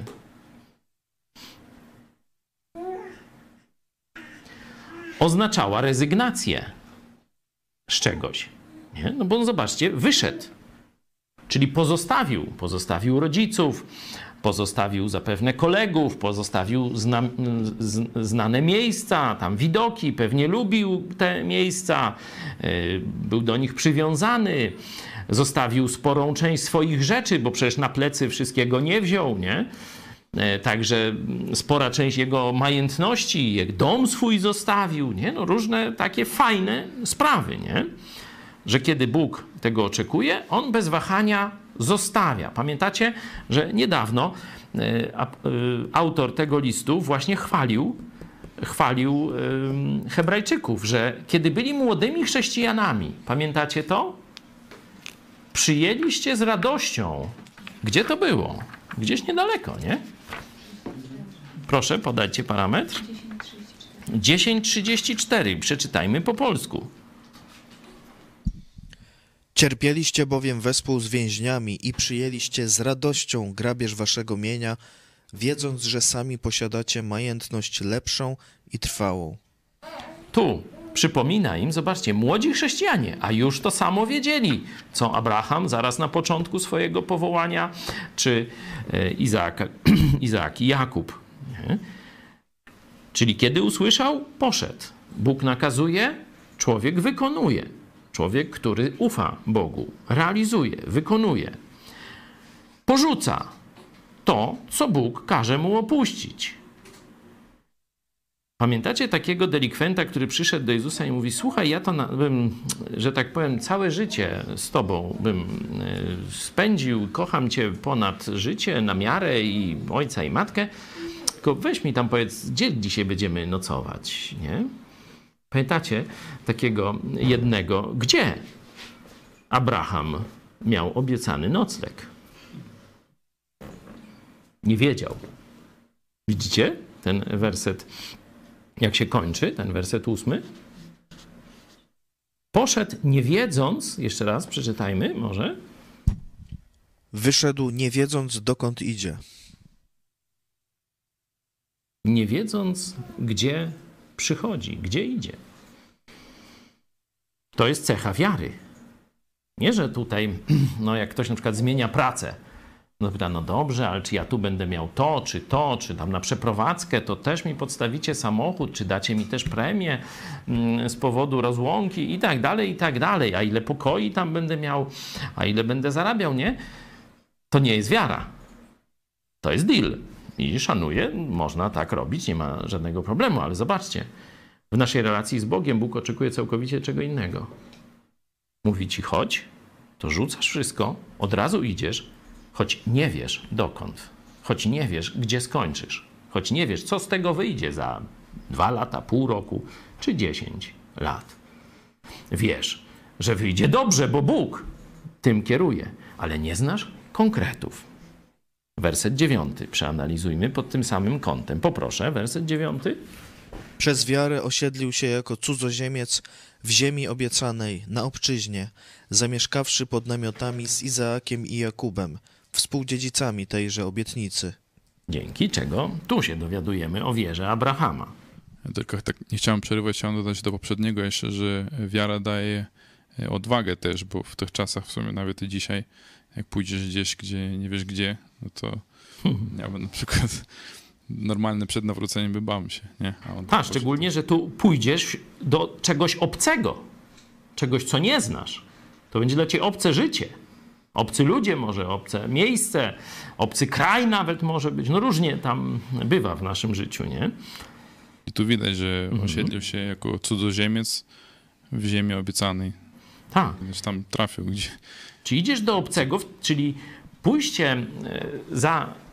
Oznaczała rezygnację z czegoś. Nie? No bo zobaczcie, wyszedł. Czyli pozostawił, pozostawił rodziców, pozostawił zapewne kolegów, pozostawił zna, z, znane miejsca, tam widoki, pewnie lubił te miejsca, yy, był do nich przywiązany, zostawił sporą część swoich rzeczy, bo przecież na plecy wszystkiego nie wziął, nie? Yy, także spora część jego majętności, jak dom swój zostawił, nie? No różne takie fajne sprawy, nie? Że kiedy Bóg tego oczekuje, on bez wahania zostawia. Pamiętacie, że niedawno y, y, autor tego listu właśnie chwalił, chwalił y, Hebrajczyków, że kiedy byli młodymi chrześcijanami, pamiętacie to? Przyjęliście z radością. Gdzie to było? Gdzieś niedaleko, nie? Proszę, podajcie parametr. dziesięć trzydzieści cztery. Przeczytajmy po polsku. Cierpieliście bowiem wespół z więźniami i przyjęliście z radością grabież waszego mienia, wiedząc, że sami posiadacie majętność lepszą i trwałą. Tu przypomina im, zobaczcie, młodzi chrześcijanie, a już to samo wiedzieli, co Abraham zaraz na początku swojego powołania, czy Izaak, Izaak i Jakub. Nie? Czyli kiedy usłyszał, poszedł. Bóg nakazuje, człowiek wykonuje. Człowiek, który ufa Bogu, realizuje, wykonuje. Porzuca to, co Bóg każe mu opuścić. Pamiętacie takiego delikwenta, który przyszedł do Jezusa i mówi: słuchaj, ja to na, bym, że tak powiem, całe życie z Tobą bym spędził, kocham Cię ponad życie, na miarę i ojca i matkę, tylko weź mi tam powiedz, gdzie dzisiaj będziemy nocować, nie? Pamiętacie takiego jednego, gdzie Abraham miał obiecany nocleg? Nie wiedział. Widzicie ten werset, jak się kończy, ten werset ósmy? Poszedł nie wiedząc, jeszcze raz przeczytajmy może. Wyszedł nie wiedząc, dokąd idzie. Nie wiedząc, gdzie przychodzi, gdzie idzie. To jest cecha wiary. Nie, że tutaj, no jak ktoś na przykład zmienia pracę, no pyta, no dobrze, ale czy ja tu będę miał to, czy to, czy tam na przeprowadzkę, to też mi podstawicie samochód, czy dacie mi też premię z powodu rozłąki i tak dalej, i tak dalej. A ile pokoi tam będę miał, a ile będę zarabiał, nie? To nie jest wiara. To jest deal. I szanuję, można tak robić, nie ma żadnego problemu, ale zobaczcie, w naszej relacji z Bogiem Bóg oczekuje całkowicie czego innego. Mówi ci chodź, to rzucasz wszystko, od razu idziesz, choć nie wiesz dokąd, choć nie wiesz, gdzie skończysz, choć nie wiesz, co z tego wyjdzie za dwa lata, pół roku czy dziesięć lat. Wiesz, że wyjdzie dobrze, bo Bóg tym kieruje, ale nie znasz konkretów. Werset dziewiąty przeanalizujmy pod tym samym kątem. Poproszę, werset dziewiąty. Przez wiarę osiedlił się jako cudzoziemiec w ziemi obiecanej, na obczyźnie, zamieszkawszy pod namiotami z Izaakiem i Jakubem, współdziedzicami tejże obietnicy. Dzięki czego tu się dowiadujemy o wierze Abrahama. Ja tylko tak nie chciałem przerywać, chciałem dodać do poprzedniego jeszcze, że wiara daje odwagę też, bo w tych czasach, w sumie nawet i dzisiaj, jak pójdziesz gdzieś, gdzie nie wiesz gdzie, no to ja bym na przykład normalny przed nawróceniem by bał się, nie? A, on A szczególnie, że tu pójdziesz do czegoś obcego, czegoś, co nie znasz. To będzie dla ciebie obce życie. Obcy ludzie może, obce miejsce, obcy kraj nawet może być. No różnie tam bywa w naszym życiu, nie? I tu widać, że osiedlił się jako cudzoziemiec w ziemi obiecanej. Tak. Gdzieś tam trafił, gdzie... Czy idziesz do obcego, czyli pójście za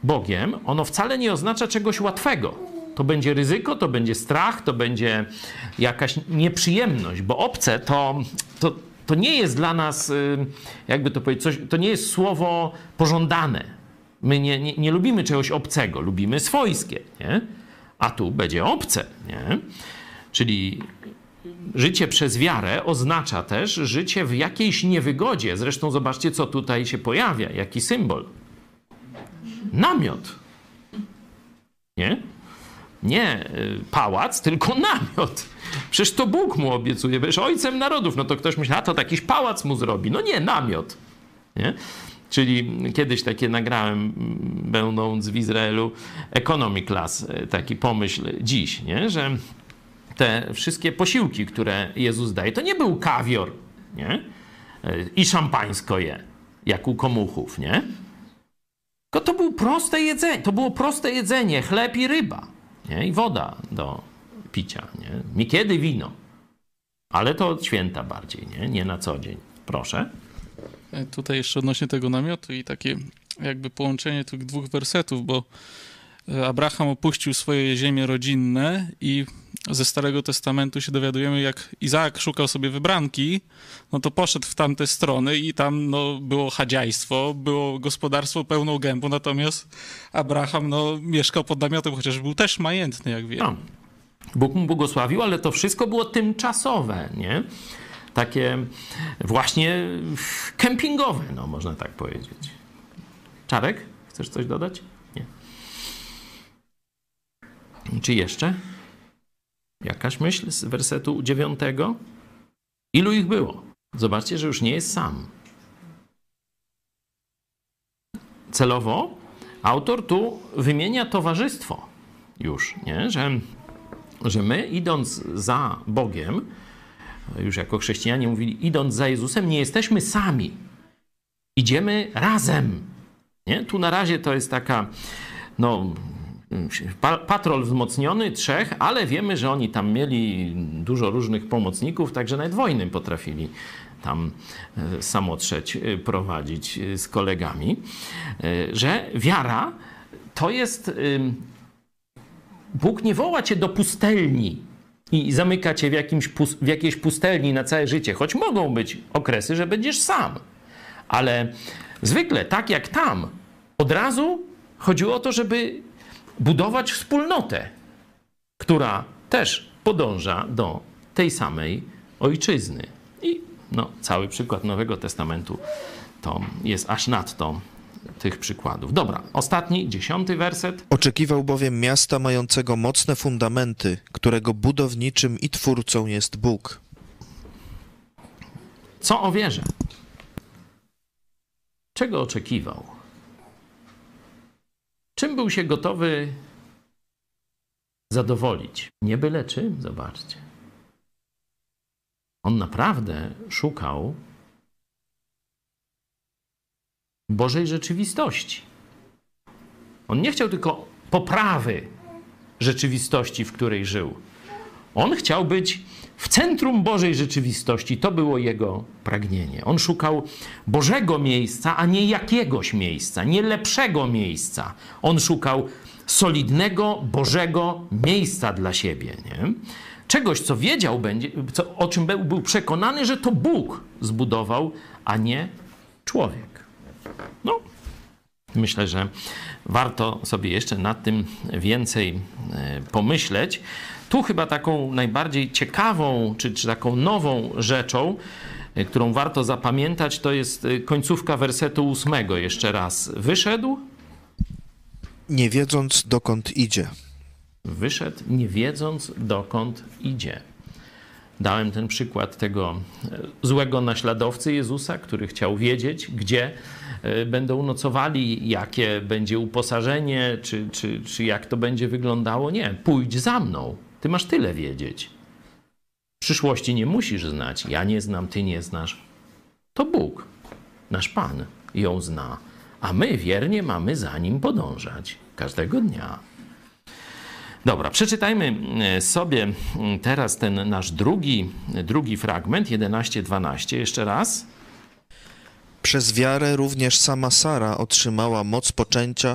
Bogiem, ono wcale nie oznacza czegoś łatwego. To będzie ryzyko, to będzie strach, to będzie jakaś nieprzyjemność, bo obce to, to, to nie jest dla nas, jakby to powiedzieć, coś, to nie jest słowo pożądane. My nie, nie, nie lubimy czegoś obcego, lubimy swojskie, nie? A tu będzie obce, nie? Czyli życie przez wiarę oznacza też życie w jakiejś niewygodzie. Zresztą zobaczcie, co tutaj się pojawia, jaki symbol. Namiot. Nie? Nie pałac, tylko namiot. Przecież to Bóg mu obiecuje, będziesz ojcem narodów. No to ktoś myśli, a to jakiś pałac mu zrobi. No nie, namiot. Nie? Czyli kiedyś takie nagrałem, będąc w Izraelu, economy class, taki pomyśl dziś, nie? Że te wszystkie posiłki, które Jezus daje, to nie był kawior, nie? I szampańsko je, jak u komuchów, nie? Tylko to było proste jedzenie, to było proste jedzenie, chleb i ryba, nie? I woda do picia, nie? Niekiedy wino, ale to od święta bardziej, nie? Nie na co dzień. Proszę. Tutaj jeszcze odnośnie tego namiotu i takie jakby połączenie tych dwóch wersetów, bo Abraham opuścił swoje ziemie rodzinne i ze Starego Testamentu się dowiadujemy, jak Izaak szukał sobie wybranki, no to poszedł w tamte strony i tam no, było chadziajstwo, było gospodarstwo pełną gębą, natomiast Abraham no, mieszkał pod namiotem, chociaż był też majętny, jak wiemy. No. Bóg mu błogosławił, ale to wszystko było tymczasowe, nie? Takie właśnie kempingowe, no można tak powiedzieć. Czarek, chcesz coś dodać? Nie. Czy jeszcze? Jakaś myśl z wersetu dziewiątego? Ilu ich było? Zobaczcie, że już nie jest sam. Celowo autor tu wymienia towarzystwo już, nie? Że, że my idąc za Bogiem, już jako chrześcijanie mówili, idąc za Jezusem, nie jesteśmy sami. Idziemy razem. Nie? Tu na razie to jest taka, no, patrol wzmocniony, trzech, ale wiemy, że oni tam mieli dużo różnych pomocników, także nawet wojny potrafili tam samotrzeć prowadzić z kolegami. Że wiara to jest... Bóg nie woła cię do pustelni i zamyka cię w, jakimś, w jakiejś pustelni na całe życie, choć mogą być okresy, że będziesz sam. Ale zwykle, tak jak tam, od razu chodziło o to, żeby budować wspólnotę, która też podąża do tej samej ojczyzny. I no, cały przykład Nowego Testamentu to jest aż nadto tych przykładów. Dobra, ostatni, dziesiąty werset. Oczekiwał bowiem miasta mającego mocne fundamenty, którego budowniczym i twórcą jest Bóg. Co o wierze? Czego oczekiwał? Czym był się gotowy zadowolić? Nie byle czym, zobaczcie. On naprawdę szukał Bożej rzeczywistości. On nie chciał tylko poprawy rzeczywistości, w której żył. On chciał być w centrum Bożej rzeczywistości. To było jego pragnienie. On szukał Bożego miejsca, a nie jakiegoś miejsca, nie lepszego miejsca. On szukał solidnego, Bożego miejsca dla siebie. Nie? Czegoś, co wiedział, będzie, co, o czym był przekonany, że to Bóg zbudował, a nie człowiek. No, myślę, że warto sobie jeszcze nad tym więcej pomyśleć. Tu chyba taką najbardziej ciekawą, czy, czy taką nową rzeczą, którą warto zapamiętać, to jest końcówka wersetu ósmego. Jeszcze raz. Wyszedł? Nie wiedząc, dokąd idzie. Wyszedł, nie wiedząc, dokąd idzie. Dałem ten przykład tego złego naśladowcy Jezusa, który chciał wiedzieć, gdzie będą nocowali, jakie będzie uposażenie, czy, czy, czy jak to będzie wyglądało. Nie, pójdź za mną. Ty masz tyle wiedzieć. Przyszłości nie musisz znać. Ja nie znam, ty nie znasz. To Bóg, nasz Pan, ją zna. A my wiernie mamy za Nim podążać każdego dnia. Dobra, przeczytajmy sobie teraz ten nasz drugi, drugi fragment, jedenaście dwanaście, jeszcze raz. Przez wiarę również sama Sara otrzymała moc poczęcia,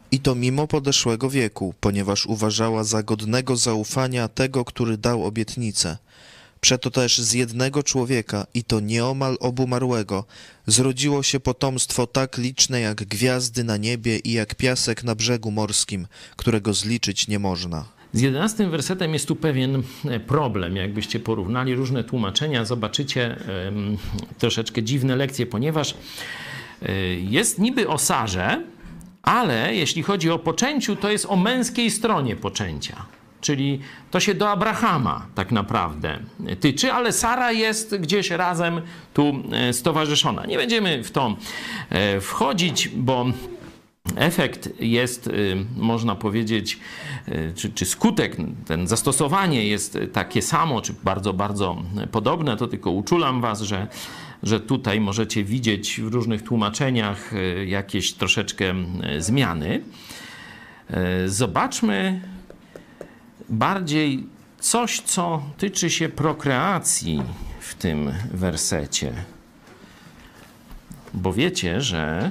I to mimo podeszłego wieku, ponieważ uważała za godnego zaufania tego, który dał obietnicę. Przeto też z jednego człowieka, i to nieomal obumarłego, zrodziło się potomstwo tak liczne jak gwiazdy na niebie i jak piasek na brzegu morskim, którego zliczyć nie można. Z jedenastym wersetem jest tu pewien problem. Jakbyście porównali różne tłumaczenia, zobaczycie um, troszeczkę dziwne lekcje, ponieważ y, jest niby o Sarze, ale jeśli chodzi o poczęciu, to jest o męskiej stronie poczęcia. Czyli to się do Abrahama tak naprawdę tyczy, ale Sara jest gdzieś razem tu stowarzyszona. Nie będziemy w to wchodzić, bo efekt jest, można powiedzieć, czy, czy skutek, ten zastosowanie jest takie samo, czy bardzo, bardzo podobne, to tylko uczulam was, że, że tutaj możecie widzieć w różnych tłumaczeniach jakieś troszeczkę zmiany. Zobaczmy bardziej coś, co tyczy się prokreacji w tym wersecie. Bo wiecie, że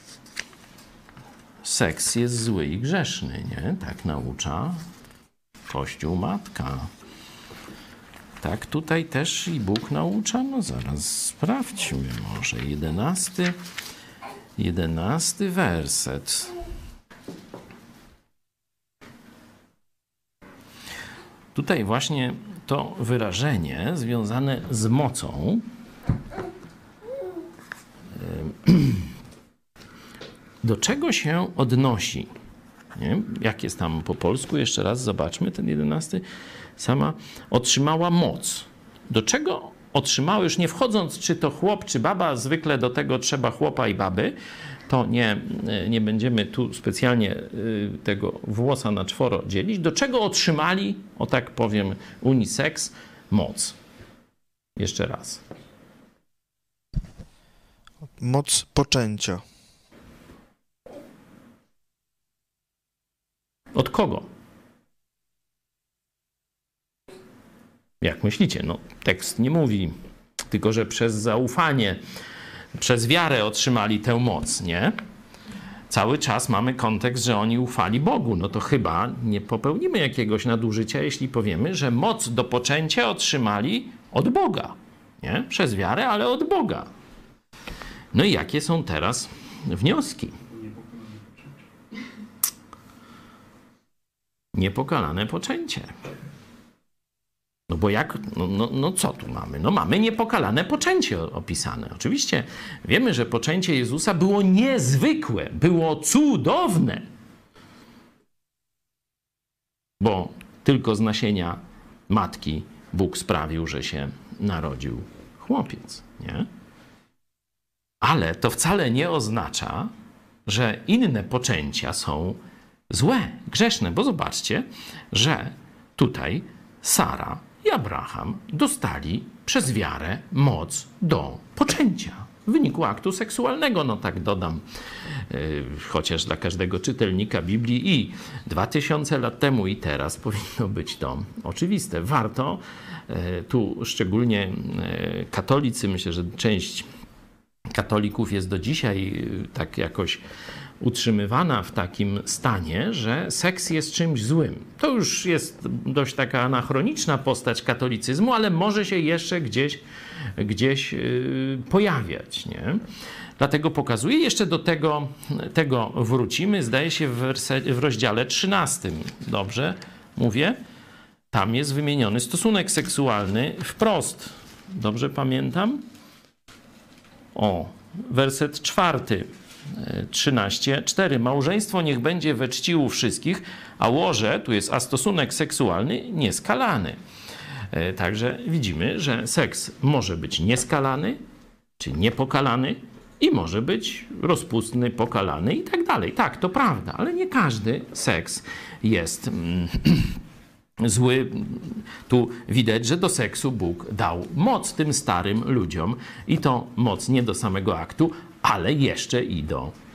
seks jest zły i grzeszny, nie? Tak naucza Kościół Matka. Tak tutaj też i Bóg naucza? No zaraz sprawdźmy może. Jedenasty, jedenasty werset. Tutaj właśnie to wyrażenie związane z mocą do czego się odnosi? Nie? Jak jest tam po polsku? Jeszcze raz zobaczmy ten jedenasty. Sama otrzymała moc. Do czego otrzymała? Już nie wchodząc, czy to chłop, czy baba, zwykle do tego trzeba chłopa i baby. To nie, nie będziemy tu specjalnie tego włosa na czworo dzielić. Do czego otrzymali, o tak powiem, unisex, moc? Jeszcze raz. Moc poczęcia. Od kogo? Jak myślicie? No, tekst nie mówi, tylko że przez zaufanie, przez wiarę otrzymali tę moc, nie? Cały czas mamy kontekst, że oni ufali Bogu. No to chyba nie popełnimy jakiegoś nadużycia, jeśli powiemy, że moc do poczęcia otrzymali od Boga. Nie? Przez wiarę, ale od Boga. No i jakie są teraz wnioski? Niepokalane poczęcie. No bo jak, no, no, no co tu mamy? No mamy niepokalane poczęcie opisane. Oczywiście wiemy, że poczęcie Jezusa było niezwykłe, było cudowne. Bo tylko z nasienia matki Bóg sprawił, że się narodził chłopiec, nie? Ale to wcale nie oznacza, że inne poczęcia są złe, grzeszne, bo zobaczcie, że tutaj Sara i Abraham dostali przez wiarę moc do poczęcia w wyniku aktu seksualnego. No tak dodam, yy, chociaż dla każdego czytelnika Biblii i dwa tysiące lat temu i teraz powinno być to oczywiste. Warto, yy, tu szczególnie yy, katolicy, myślę, że część katolików jest do dzisiaj yy, tak jakoś utrzymywana w takim stanie, że seks jest czymś złym. To już jest dość taka anachroniczna postać katolicyzmu, ale może się jeszcze gdzieś, gdzieś yy, pojawiać, nie? Dlatego pokazuję, jeszcze do tego, tego wrócimy, zdaje się w, werse, w rozdziale trzynastym. Dobrze mówię? Tam jest wymieniony stosunek seksualny wprost. Dobrze pamiętam? O, werset czwarty. trzynaście cztery. Małżeństwo niech będzie we czci u wszystkich, a łoże, tu jest a stosunek seksualny, nieskalany. Także widzimy, że seks może być nieskalany, czy niepokalany i może być rozpustny, pokalany i tak dalej. Tak, to prawda, ale nie każdy seks jest mm, zły. Tu widać, że do seksu Bóg dał moc tym starym ludziom i to moc nie do samego aktu, ale jeszcze i do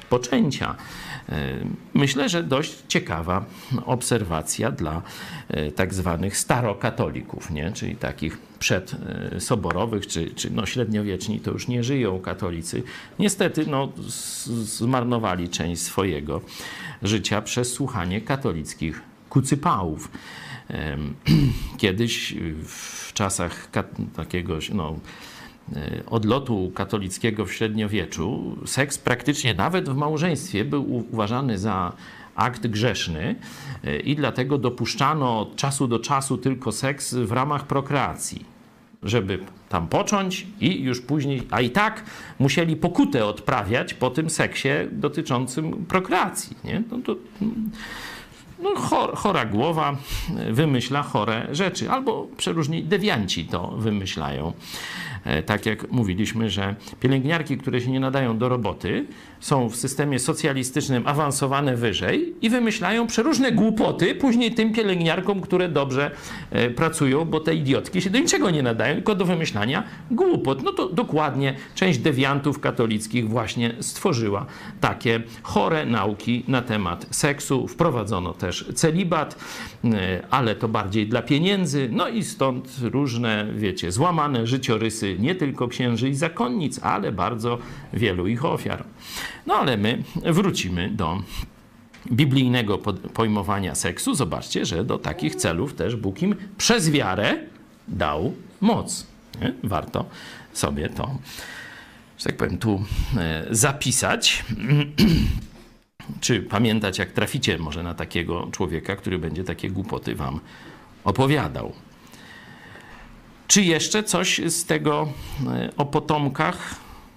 poczęcia. Myślę, że dość ciekawa obserwacja dla tak zwanych starokatolików, nie? Czyli takich przedsoborowych, czy, czy no średniowieczni to już nie żyją katolicy. Niestety no, zmarnowali część swojego życia przez słuchanie katolickich kucypałów. Kiedyś w czasach takiego no, odlotu katolickiego w średniowieczu seks praktycznie nawet w małżeństwie był uważany za akt grzeszny i dlatego dopuszczano od czasu do czasu tylko seks w ramach prokreacji, żeby tam począć i już później, a i tak musieli pokutę odprawiać po tym seksie dotyczącym prokreacji. Nie? No to, no, chora głowa wymyśla chore rzeczy, albo przeróżni dewianci to wymyślają. Tak jak mówiliśmy, że pielęgniarki, które się nie nadają do roboty, są w systemie socjalistycznym awansowane wyżej i wymyślają przeróżne głupoty później tym pielęgniarkom, które dobrze pracują, bo te idiotki się do niczego nie nadają, tylko do wymyślania głupot. No to dokładnie część dewiantów katolickich właśnie stworzyła takie chore nauki na temat seksu. Wprowadzono też celibat, ale to bardziej dla pieniędzy. No i stąd różne, wiecie, złamane życiorysy nie tylko księży i zakonnic, ale bardzo wielu ich ofiar. No ale my wrócimy do biblijnego pojmowania seksu. Zobaczcie, że do takich celów też Bóg im przez wiarę dał moc. Nie? Warto sobie to, że tak powiem, tu zapisać. Czy pamiętać, jak traficie może na takiego człowieka, który będzie takie głupoty wam opowiadał. Czy jeszcze coś z tego o potomkach?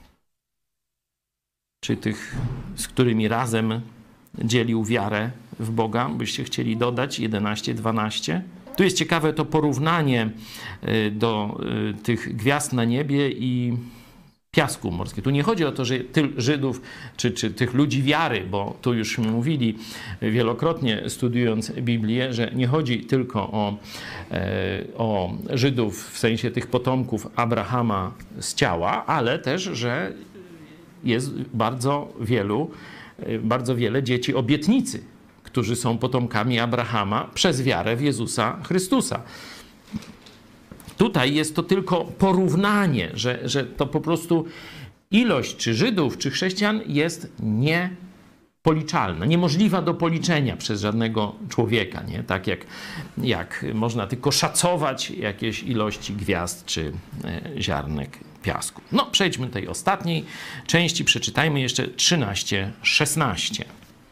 Czy tych, z którymi razem dzielił wiarę w Boga, byście chcieli dodać? jedenaście, dwanaście. Tu jest ciekawe to porównanie do tych gwiazd na niebie i piasku morskiego. Tu nie chodzi o to, że Żydów czy, czy tych ludzi wiary, bo tu już mówili wielokrotnie studiując Biblię, że nie chodzi tylko o, o Żydów w sensie tych potomków Abrahama z ciała, ale też, że jest bardzo wielu, bardzo wiele dzieci obietnicy, którzy są potomkami Abrahama przez wiarę w Jezusa Chrystusa. Tutaj jest to tylko porównanie, że, że to po prostu ilość czy Żydów, czy chrześcijan jest niepoliczalna, niemożliwa do policzenia przez żadnego człowieka. Nie? Tak jak, jak można tylko szacować jakieś ilości gwiazd czy ziarnek piasku. No, przejdźmy do tej ostatniej części, przeczytajmy jeszcze trzynaście, szesnaście.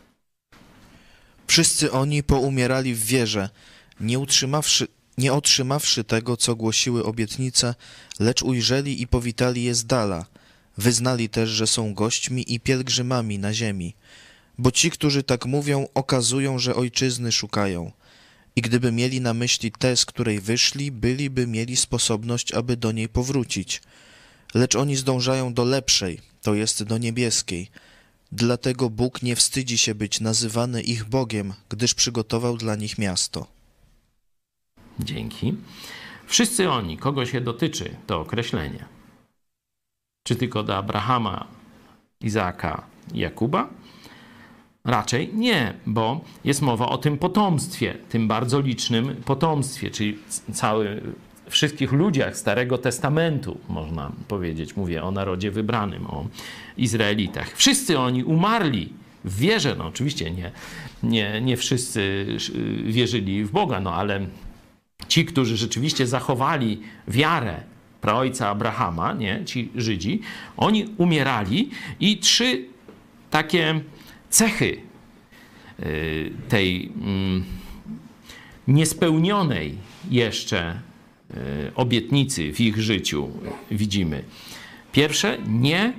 Wszyscy oni poumierali w wierze, nie utrzymawszy nie otrzymawszy tego, co głosiły obietnice, lecz ujrzeli i powitali je z dala. Wyznali też, że są gośćmi i pielgrzymami na ziemi. Bo ci, którzy tak mówią, okazują, że ojczyzny szukają. I gdyby mieli na myśli tę, z której wyszli, byliby mieli sposobność, aby do niej powrócić. Lecz oni zdążają do lepszej, to jest do niebieskiej. Dlatego Bóg nie wstydzi się być nazywany ich Bogiem, gdyż przygotował dla nich miasto. Dzięki. Wszyscy oni, kogo się dotyczy to określenie? Czy tylko do Abrahama, Izaaka i Jakuba? Raczej nie, bo jest mowa o tym potomstwie, tym bardzo licznym potomstwie, czyli cały, wszystkich ludziach Starego Testamentu, można powiedzieć. Mówię o narodzie wybranym, o Izraelitach. Wszyscy oni umarli w wierze. No oczywiście nie, nie, nie wszyscy wierzyli w Boga, no ale ci, którzy rzeczywiście zachowali wiarę praojca Abrahama, nie, ci Żydzi, oni umierali i trzy takie cechy tej niespełnionej jeszcze obietnicy w ich życiu widzimy. Pierwsze, nie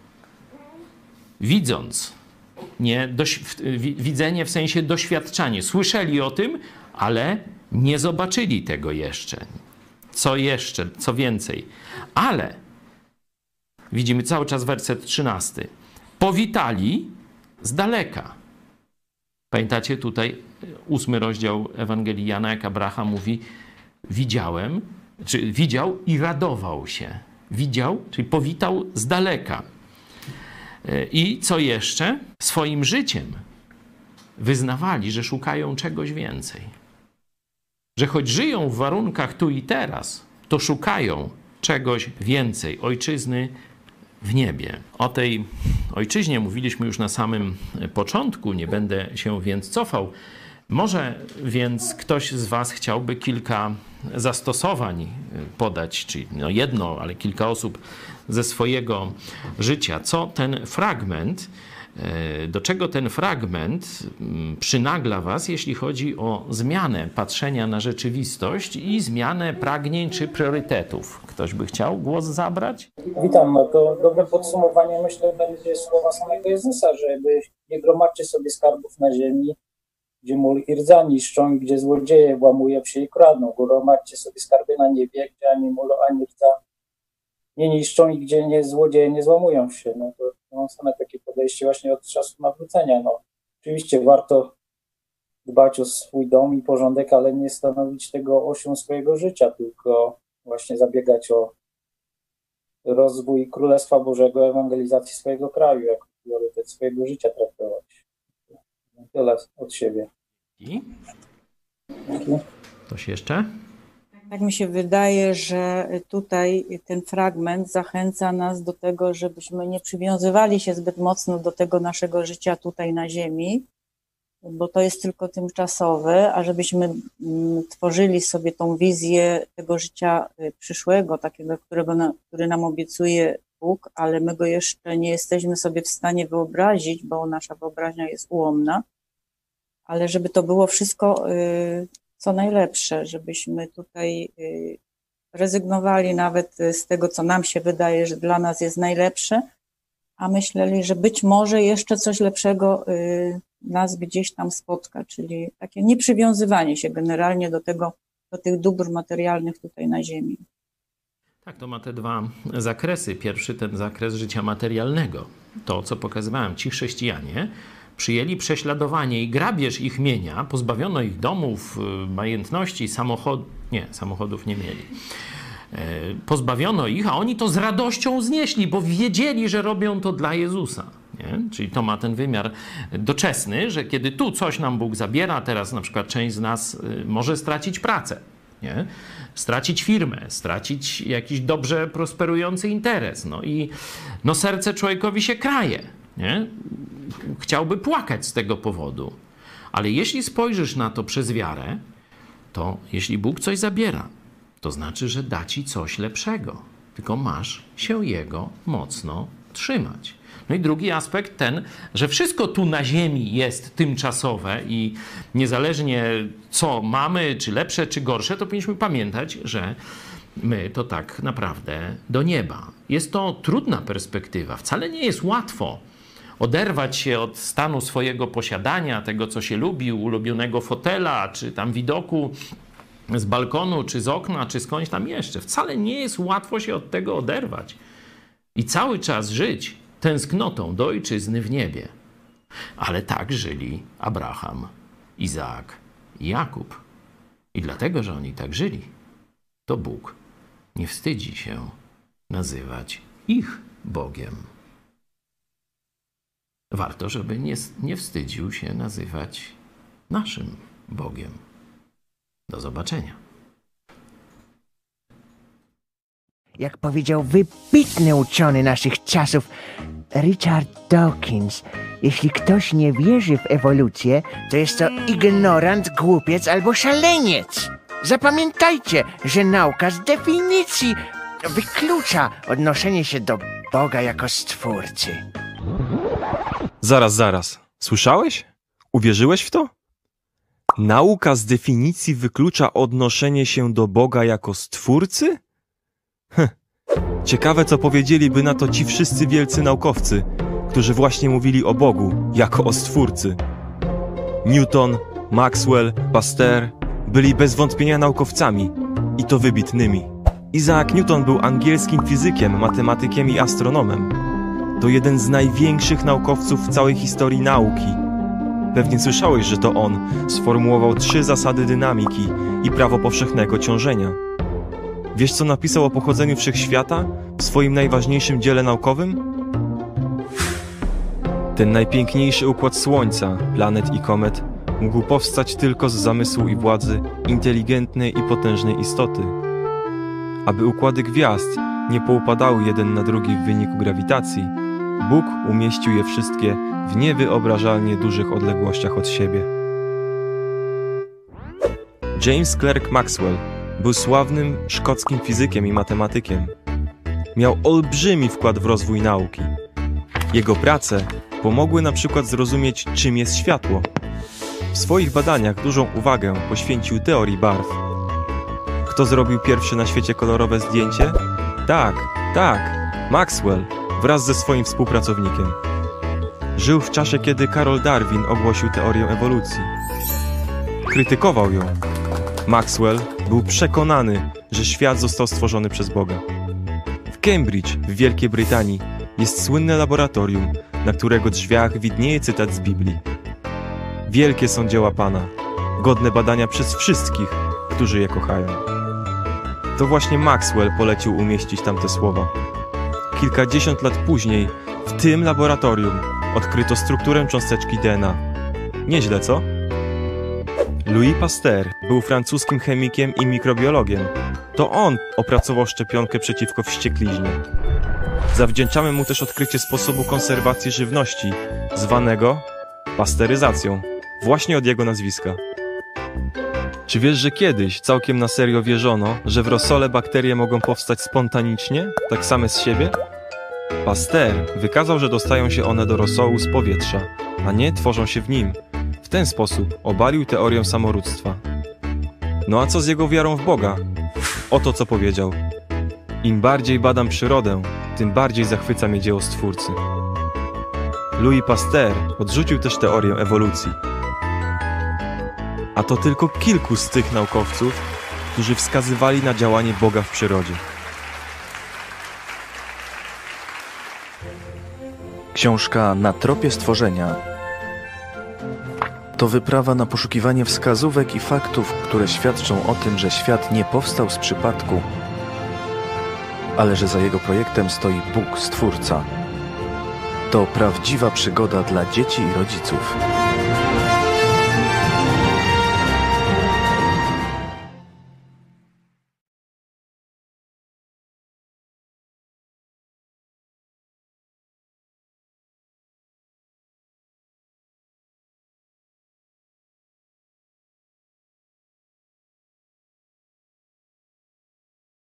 widząc, nie widzenie w sensie doświadczanie. Słyszeli o tym, ale nie zobaczyli tego jeszcze. Co jeszcze, co więcej. Ale widzimy cały czas werset trzynasty. Powitali z daleka. Pamiętacie tutaj ósmy rozdział Ewangelii Jana, jak Abraham mówi, widziałem, czy widział i radował się. Widział, czyli powitał z daleka. I co jeszcze? Swoim życiem wyznawali, że szukają czegoś więcej. Że choć żyją w warunkach tu i teraz, to szukają czegoś więcej, ojczyzny w niebie. O tej ojczyźnie mówiliśmy już na samym początku, nie będę się więc cofał. Może więc ktoś z was chciałby kilka zastosowań podać, czyli no jedno, ale kilka osób ze swojego życia. Co ten fragment, do czego ten fragment przynagla was, jeśli chodzi o zmianę patrzenia na rzeczywistość i zmianę pragnień czy priorytetów? Ktoś by chciał głos zabrać? Witam. No to dobre podsumowanie, myślę, będzie słowa samego Jezusa, żeby nie gromadźcie sobie skarbów na ziemi, gdzie mól i rdza niszczą, gdzie złodzieje włamują się i kradną. Gromadźcie sobie skarby na niebie, gdzie ani mól, ani rdza nie niszczą i gdzie nie złodzieje nie złamują się. No to mam same takie podejście właśnie od czasu nawrócenia. No, oczywiście warto dbać o swój dom i porządek, ale nie stanowić tego osią swojego życia, tylko właśnie zabiegać o rozwój Królestwa Bożego, ewangelizacji swojego kraju, jako priorytet swojego życia traktować. Tyle od siebie. I? Ktoś jeszcze? Tak mi się wydaje, że tutaj ten fragment zachęca nas do tego, żebyśmy nie przywiązywali się zbyt mocno do tego naszego życia tutaj na ziemi, bo to jest tylko tymczasowe, a żebyśmy tworzyli sobie tą wizję tego życia przyszłego, takiego, którego na, który nam obiecuje Bóg, ale my go jeszcze nie jesteśmy sobie w stanie wyobrazić, bo nasza wyobraźnia jest ułomna, ale żeby to było wszystko co najlepsze, żebyśmy tutaj rezygnowali nawet z tego, co nam się wydaje, że dla nas jest najlepsze, a myśleli, że być może jeszcze coś lepszego nas gdzieś tam spotka, czyli takie nieprzywiązywanie się generalnie do tego, do tych dóbr materialnych tutaj na ziemi. Tak, to ma te dwa zakresy. Pierwszy ten zakres życia materialnego. To, co pokazywałem, ci chrześcijanie przyjęli prześladowanie i grabież ich mienia, pozbawiono ich domów, majątności, samochodów, nie, samochodów nie mieli. Pozbawiono ich, a oni to z radością znieśli, bo wiedzieli, że robią to dla Jezusa. Nie? Czyli to ma ten wymiar doczesny, że kiedy tu coś nam Bóg zabiera, teraz na przykład część z nas może stracić pracę, nie? Stracić firmę, stracić jakiś dobrze prosperujący interes. No i no serce człowiekowi się kraje. Nie? Chciałby płakać z tego powodu. Ale jeśli spojrzysz na to przez wiarę, to jeśli Bóg coś zabiera, to znaczy, że da ci coś lepszego. Tylko masz się Jego mocno trzymać. No i drugi aspekt ten, że wszystko tu na ziemi jest tymczasowe i niezależnie co mamy, czy lepsze, czy gorsze, to powinniśmy pamiętać, że my to tak naprawdę do nieba. Jest to trudna perspektywa. Wcale nie jest łatwo oderwać się od stanu swojego posiadania, tego, co się lubi, ulubionego fotela, czy tam widoku z balkonu, czy z okna, czy skądś tam jeszcze. Wcale nie jest łatwo się od tego oderwać. I cały czas żyć tęsknotą do ojczyzny w niebie. Ale tak żyli Abraham, Izaak i Jakub. I dlatego, że oni tak żyli, to Bóg nie wstydzi się nazywać ich Bogiem. Warto, żeby nie, nie wstydził się nazywać naszym Bogiem. Do zobaczenia. Jak powiedział wybitny uczony naszych czasów Richard Dawkins, jeśli ktoś nie wierzy w ewolucję, to jest to ignorant, głupiec albo szaleniec. Zapamiętajcie, że nauka z definicji wyklucza odnoszenie się do Boga jako Stwórcy. Zaraz, zaraz. Słyszałeś? Uwierzyłeś w to? Nauka z definicji wyklucza odnoszenie się do Boga jako Stwórcy? Hm. Ciekawe, co powiedzieliby na to ci wszyscy wielcy naukowcy, którzy właśnie mówili o Bogu jako o Stwórcy. Newton, Maxwell, Pasteur byli bez wątpienia naukowcami i to wybitnymi. Isaac Newton był angielskim fizykiem, matematykiem i astronomem. To jeden z największych naukowców w całej historii nauki. Pewnie słyszałeś, że to on sformułował trzy zasady dynamiki i prawo powszechnego ciążenia. Wiesz, co napisał o pochodzeniu wszechświata w swoim najważniejszym dziele naukowym? Ten najpiękniejszy układ Słońca, planet i komet mógł powstać tylko z zamysłu i władzy inteligentnej i potężnej istoty. Aby układy gwiazd nie poupadały jeden na drugi w wyniku grawitacji, Bóg umieścił je wszystkie w niewyobrażalnie dużych odległościach od siebie. James Clerk Maxwell był sławnym szkockim fizykiem i matematykiem. Miał olbrzymi wkład w rozwój nauki. Jego prace pomogły na przykład zrozumieć, czym jest światło. W swoich badaniach dużą uwagę poświęcił teorii barw. Kto zrobił pierwsze na świecie kolorowe zdjęcie? Tak, tak, Maxwell wraz ze swoim współpracownikiem. Żył w czasie, kiedy Karol Darwin ogłosił teorię ewolucji. Krytykował ją. Maxwell był przekonany, że świat został stworzony przez Boga. W Cambridge w Wielkiej Brytanii jest słynne laboratorium, na którego drzwiach widnieje cytat z Biblii. Wielkie są dzieła Pana, godne badania przez wszystkich, którzy je kochają. To właśnie Maxwell polecił umieścić tamte słowa. Kilkadziesiąt lat później w tym laboratorium odkryto strukturę cząsteczki D N A. Nieźle, co? Louis Pasteur był francuskim chemikiem i mikrobiologiem. To on opracował szczepionkę przeciwko wściekliźnie. Zawdzięczamy mu też odkrycie sposobu konserwacji żywności, zwanego pasteryzacją, właśnie od jego nazwiska. Czy wiesz, że kiedyś całkiem na serio wierzono, że w rosole bakterie mogą powstać spontanicznie, tak same z siebie? Pasteur wykazał, że dostają się one do rosołu z powietrza, a nie tworzą się w nim. W ten sposób obalił teorię samorództwa. No a co z jego wiarą w Boga? Oto co powiedział. Im bardziej badam przyrodę, tym bardziej zachwyca mnie dzieło Stwórcy. Louis Pasteur odrzucił też teorię ewolucji. A to tylko kilku z tych naukowców, którzy wskazywali na działanie Boga w przyrodzie. Książka Na tropie stworzenia to wyprawa na poszukiwanie wskazówek i faktów, które świadczą o tym, że świat nie powstał z przypadku, ale że za jego projektem stoi Bóg, Stwórca. To prawdziwa przygoda dla dzieci i rodziców.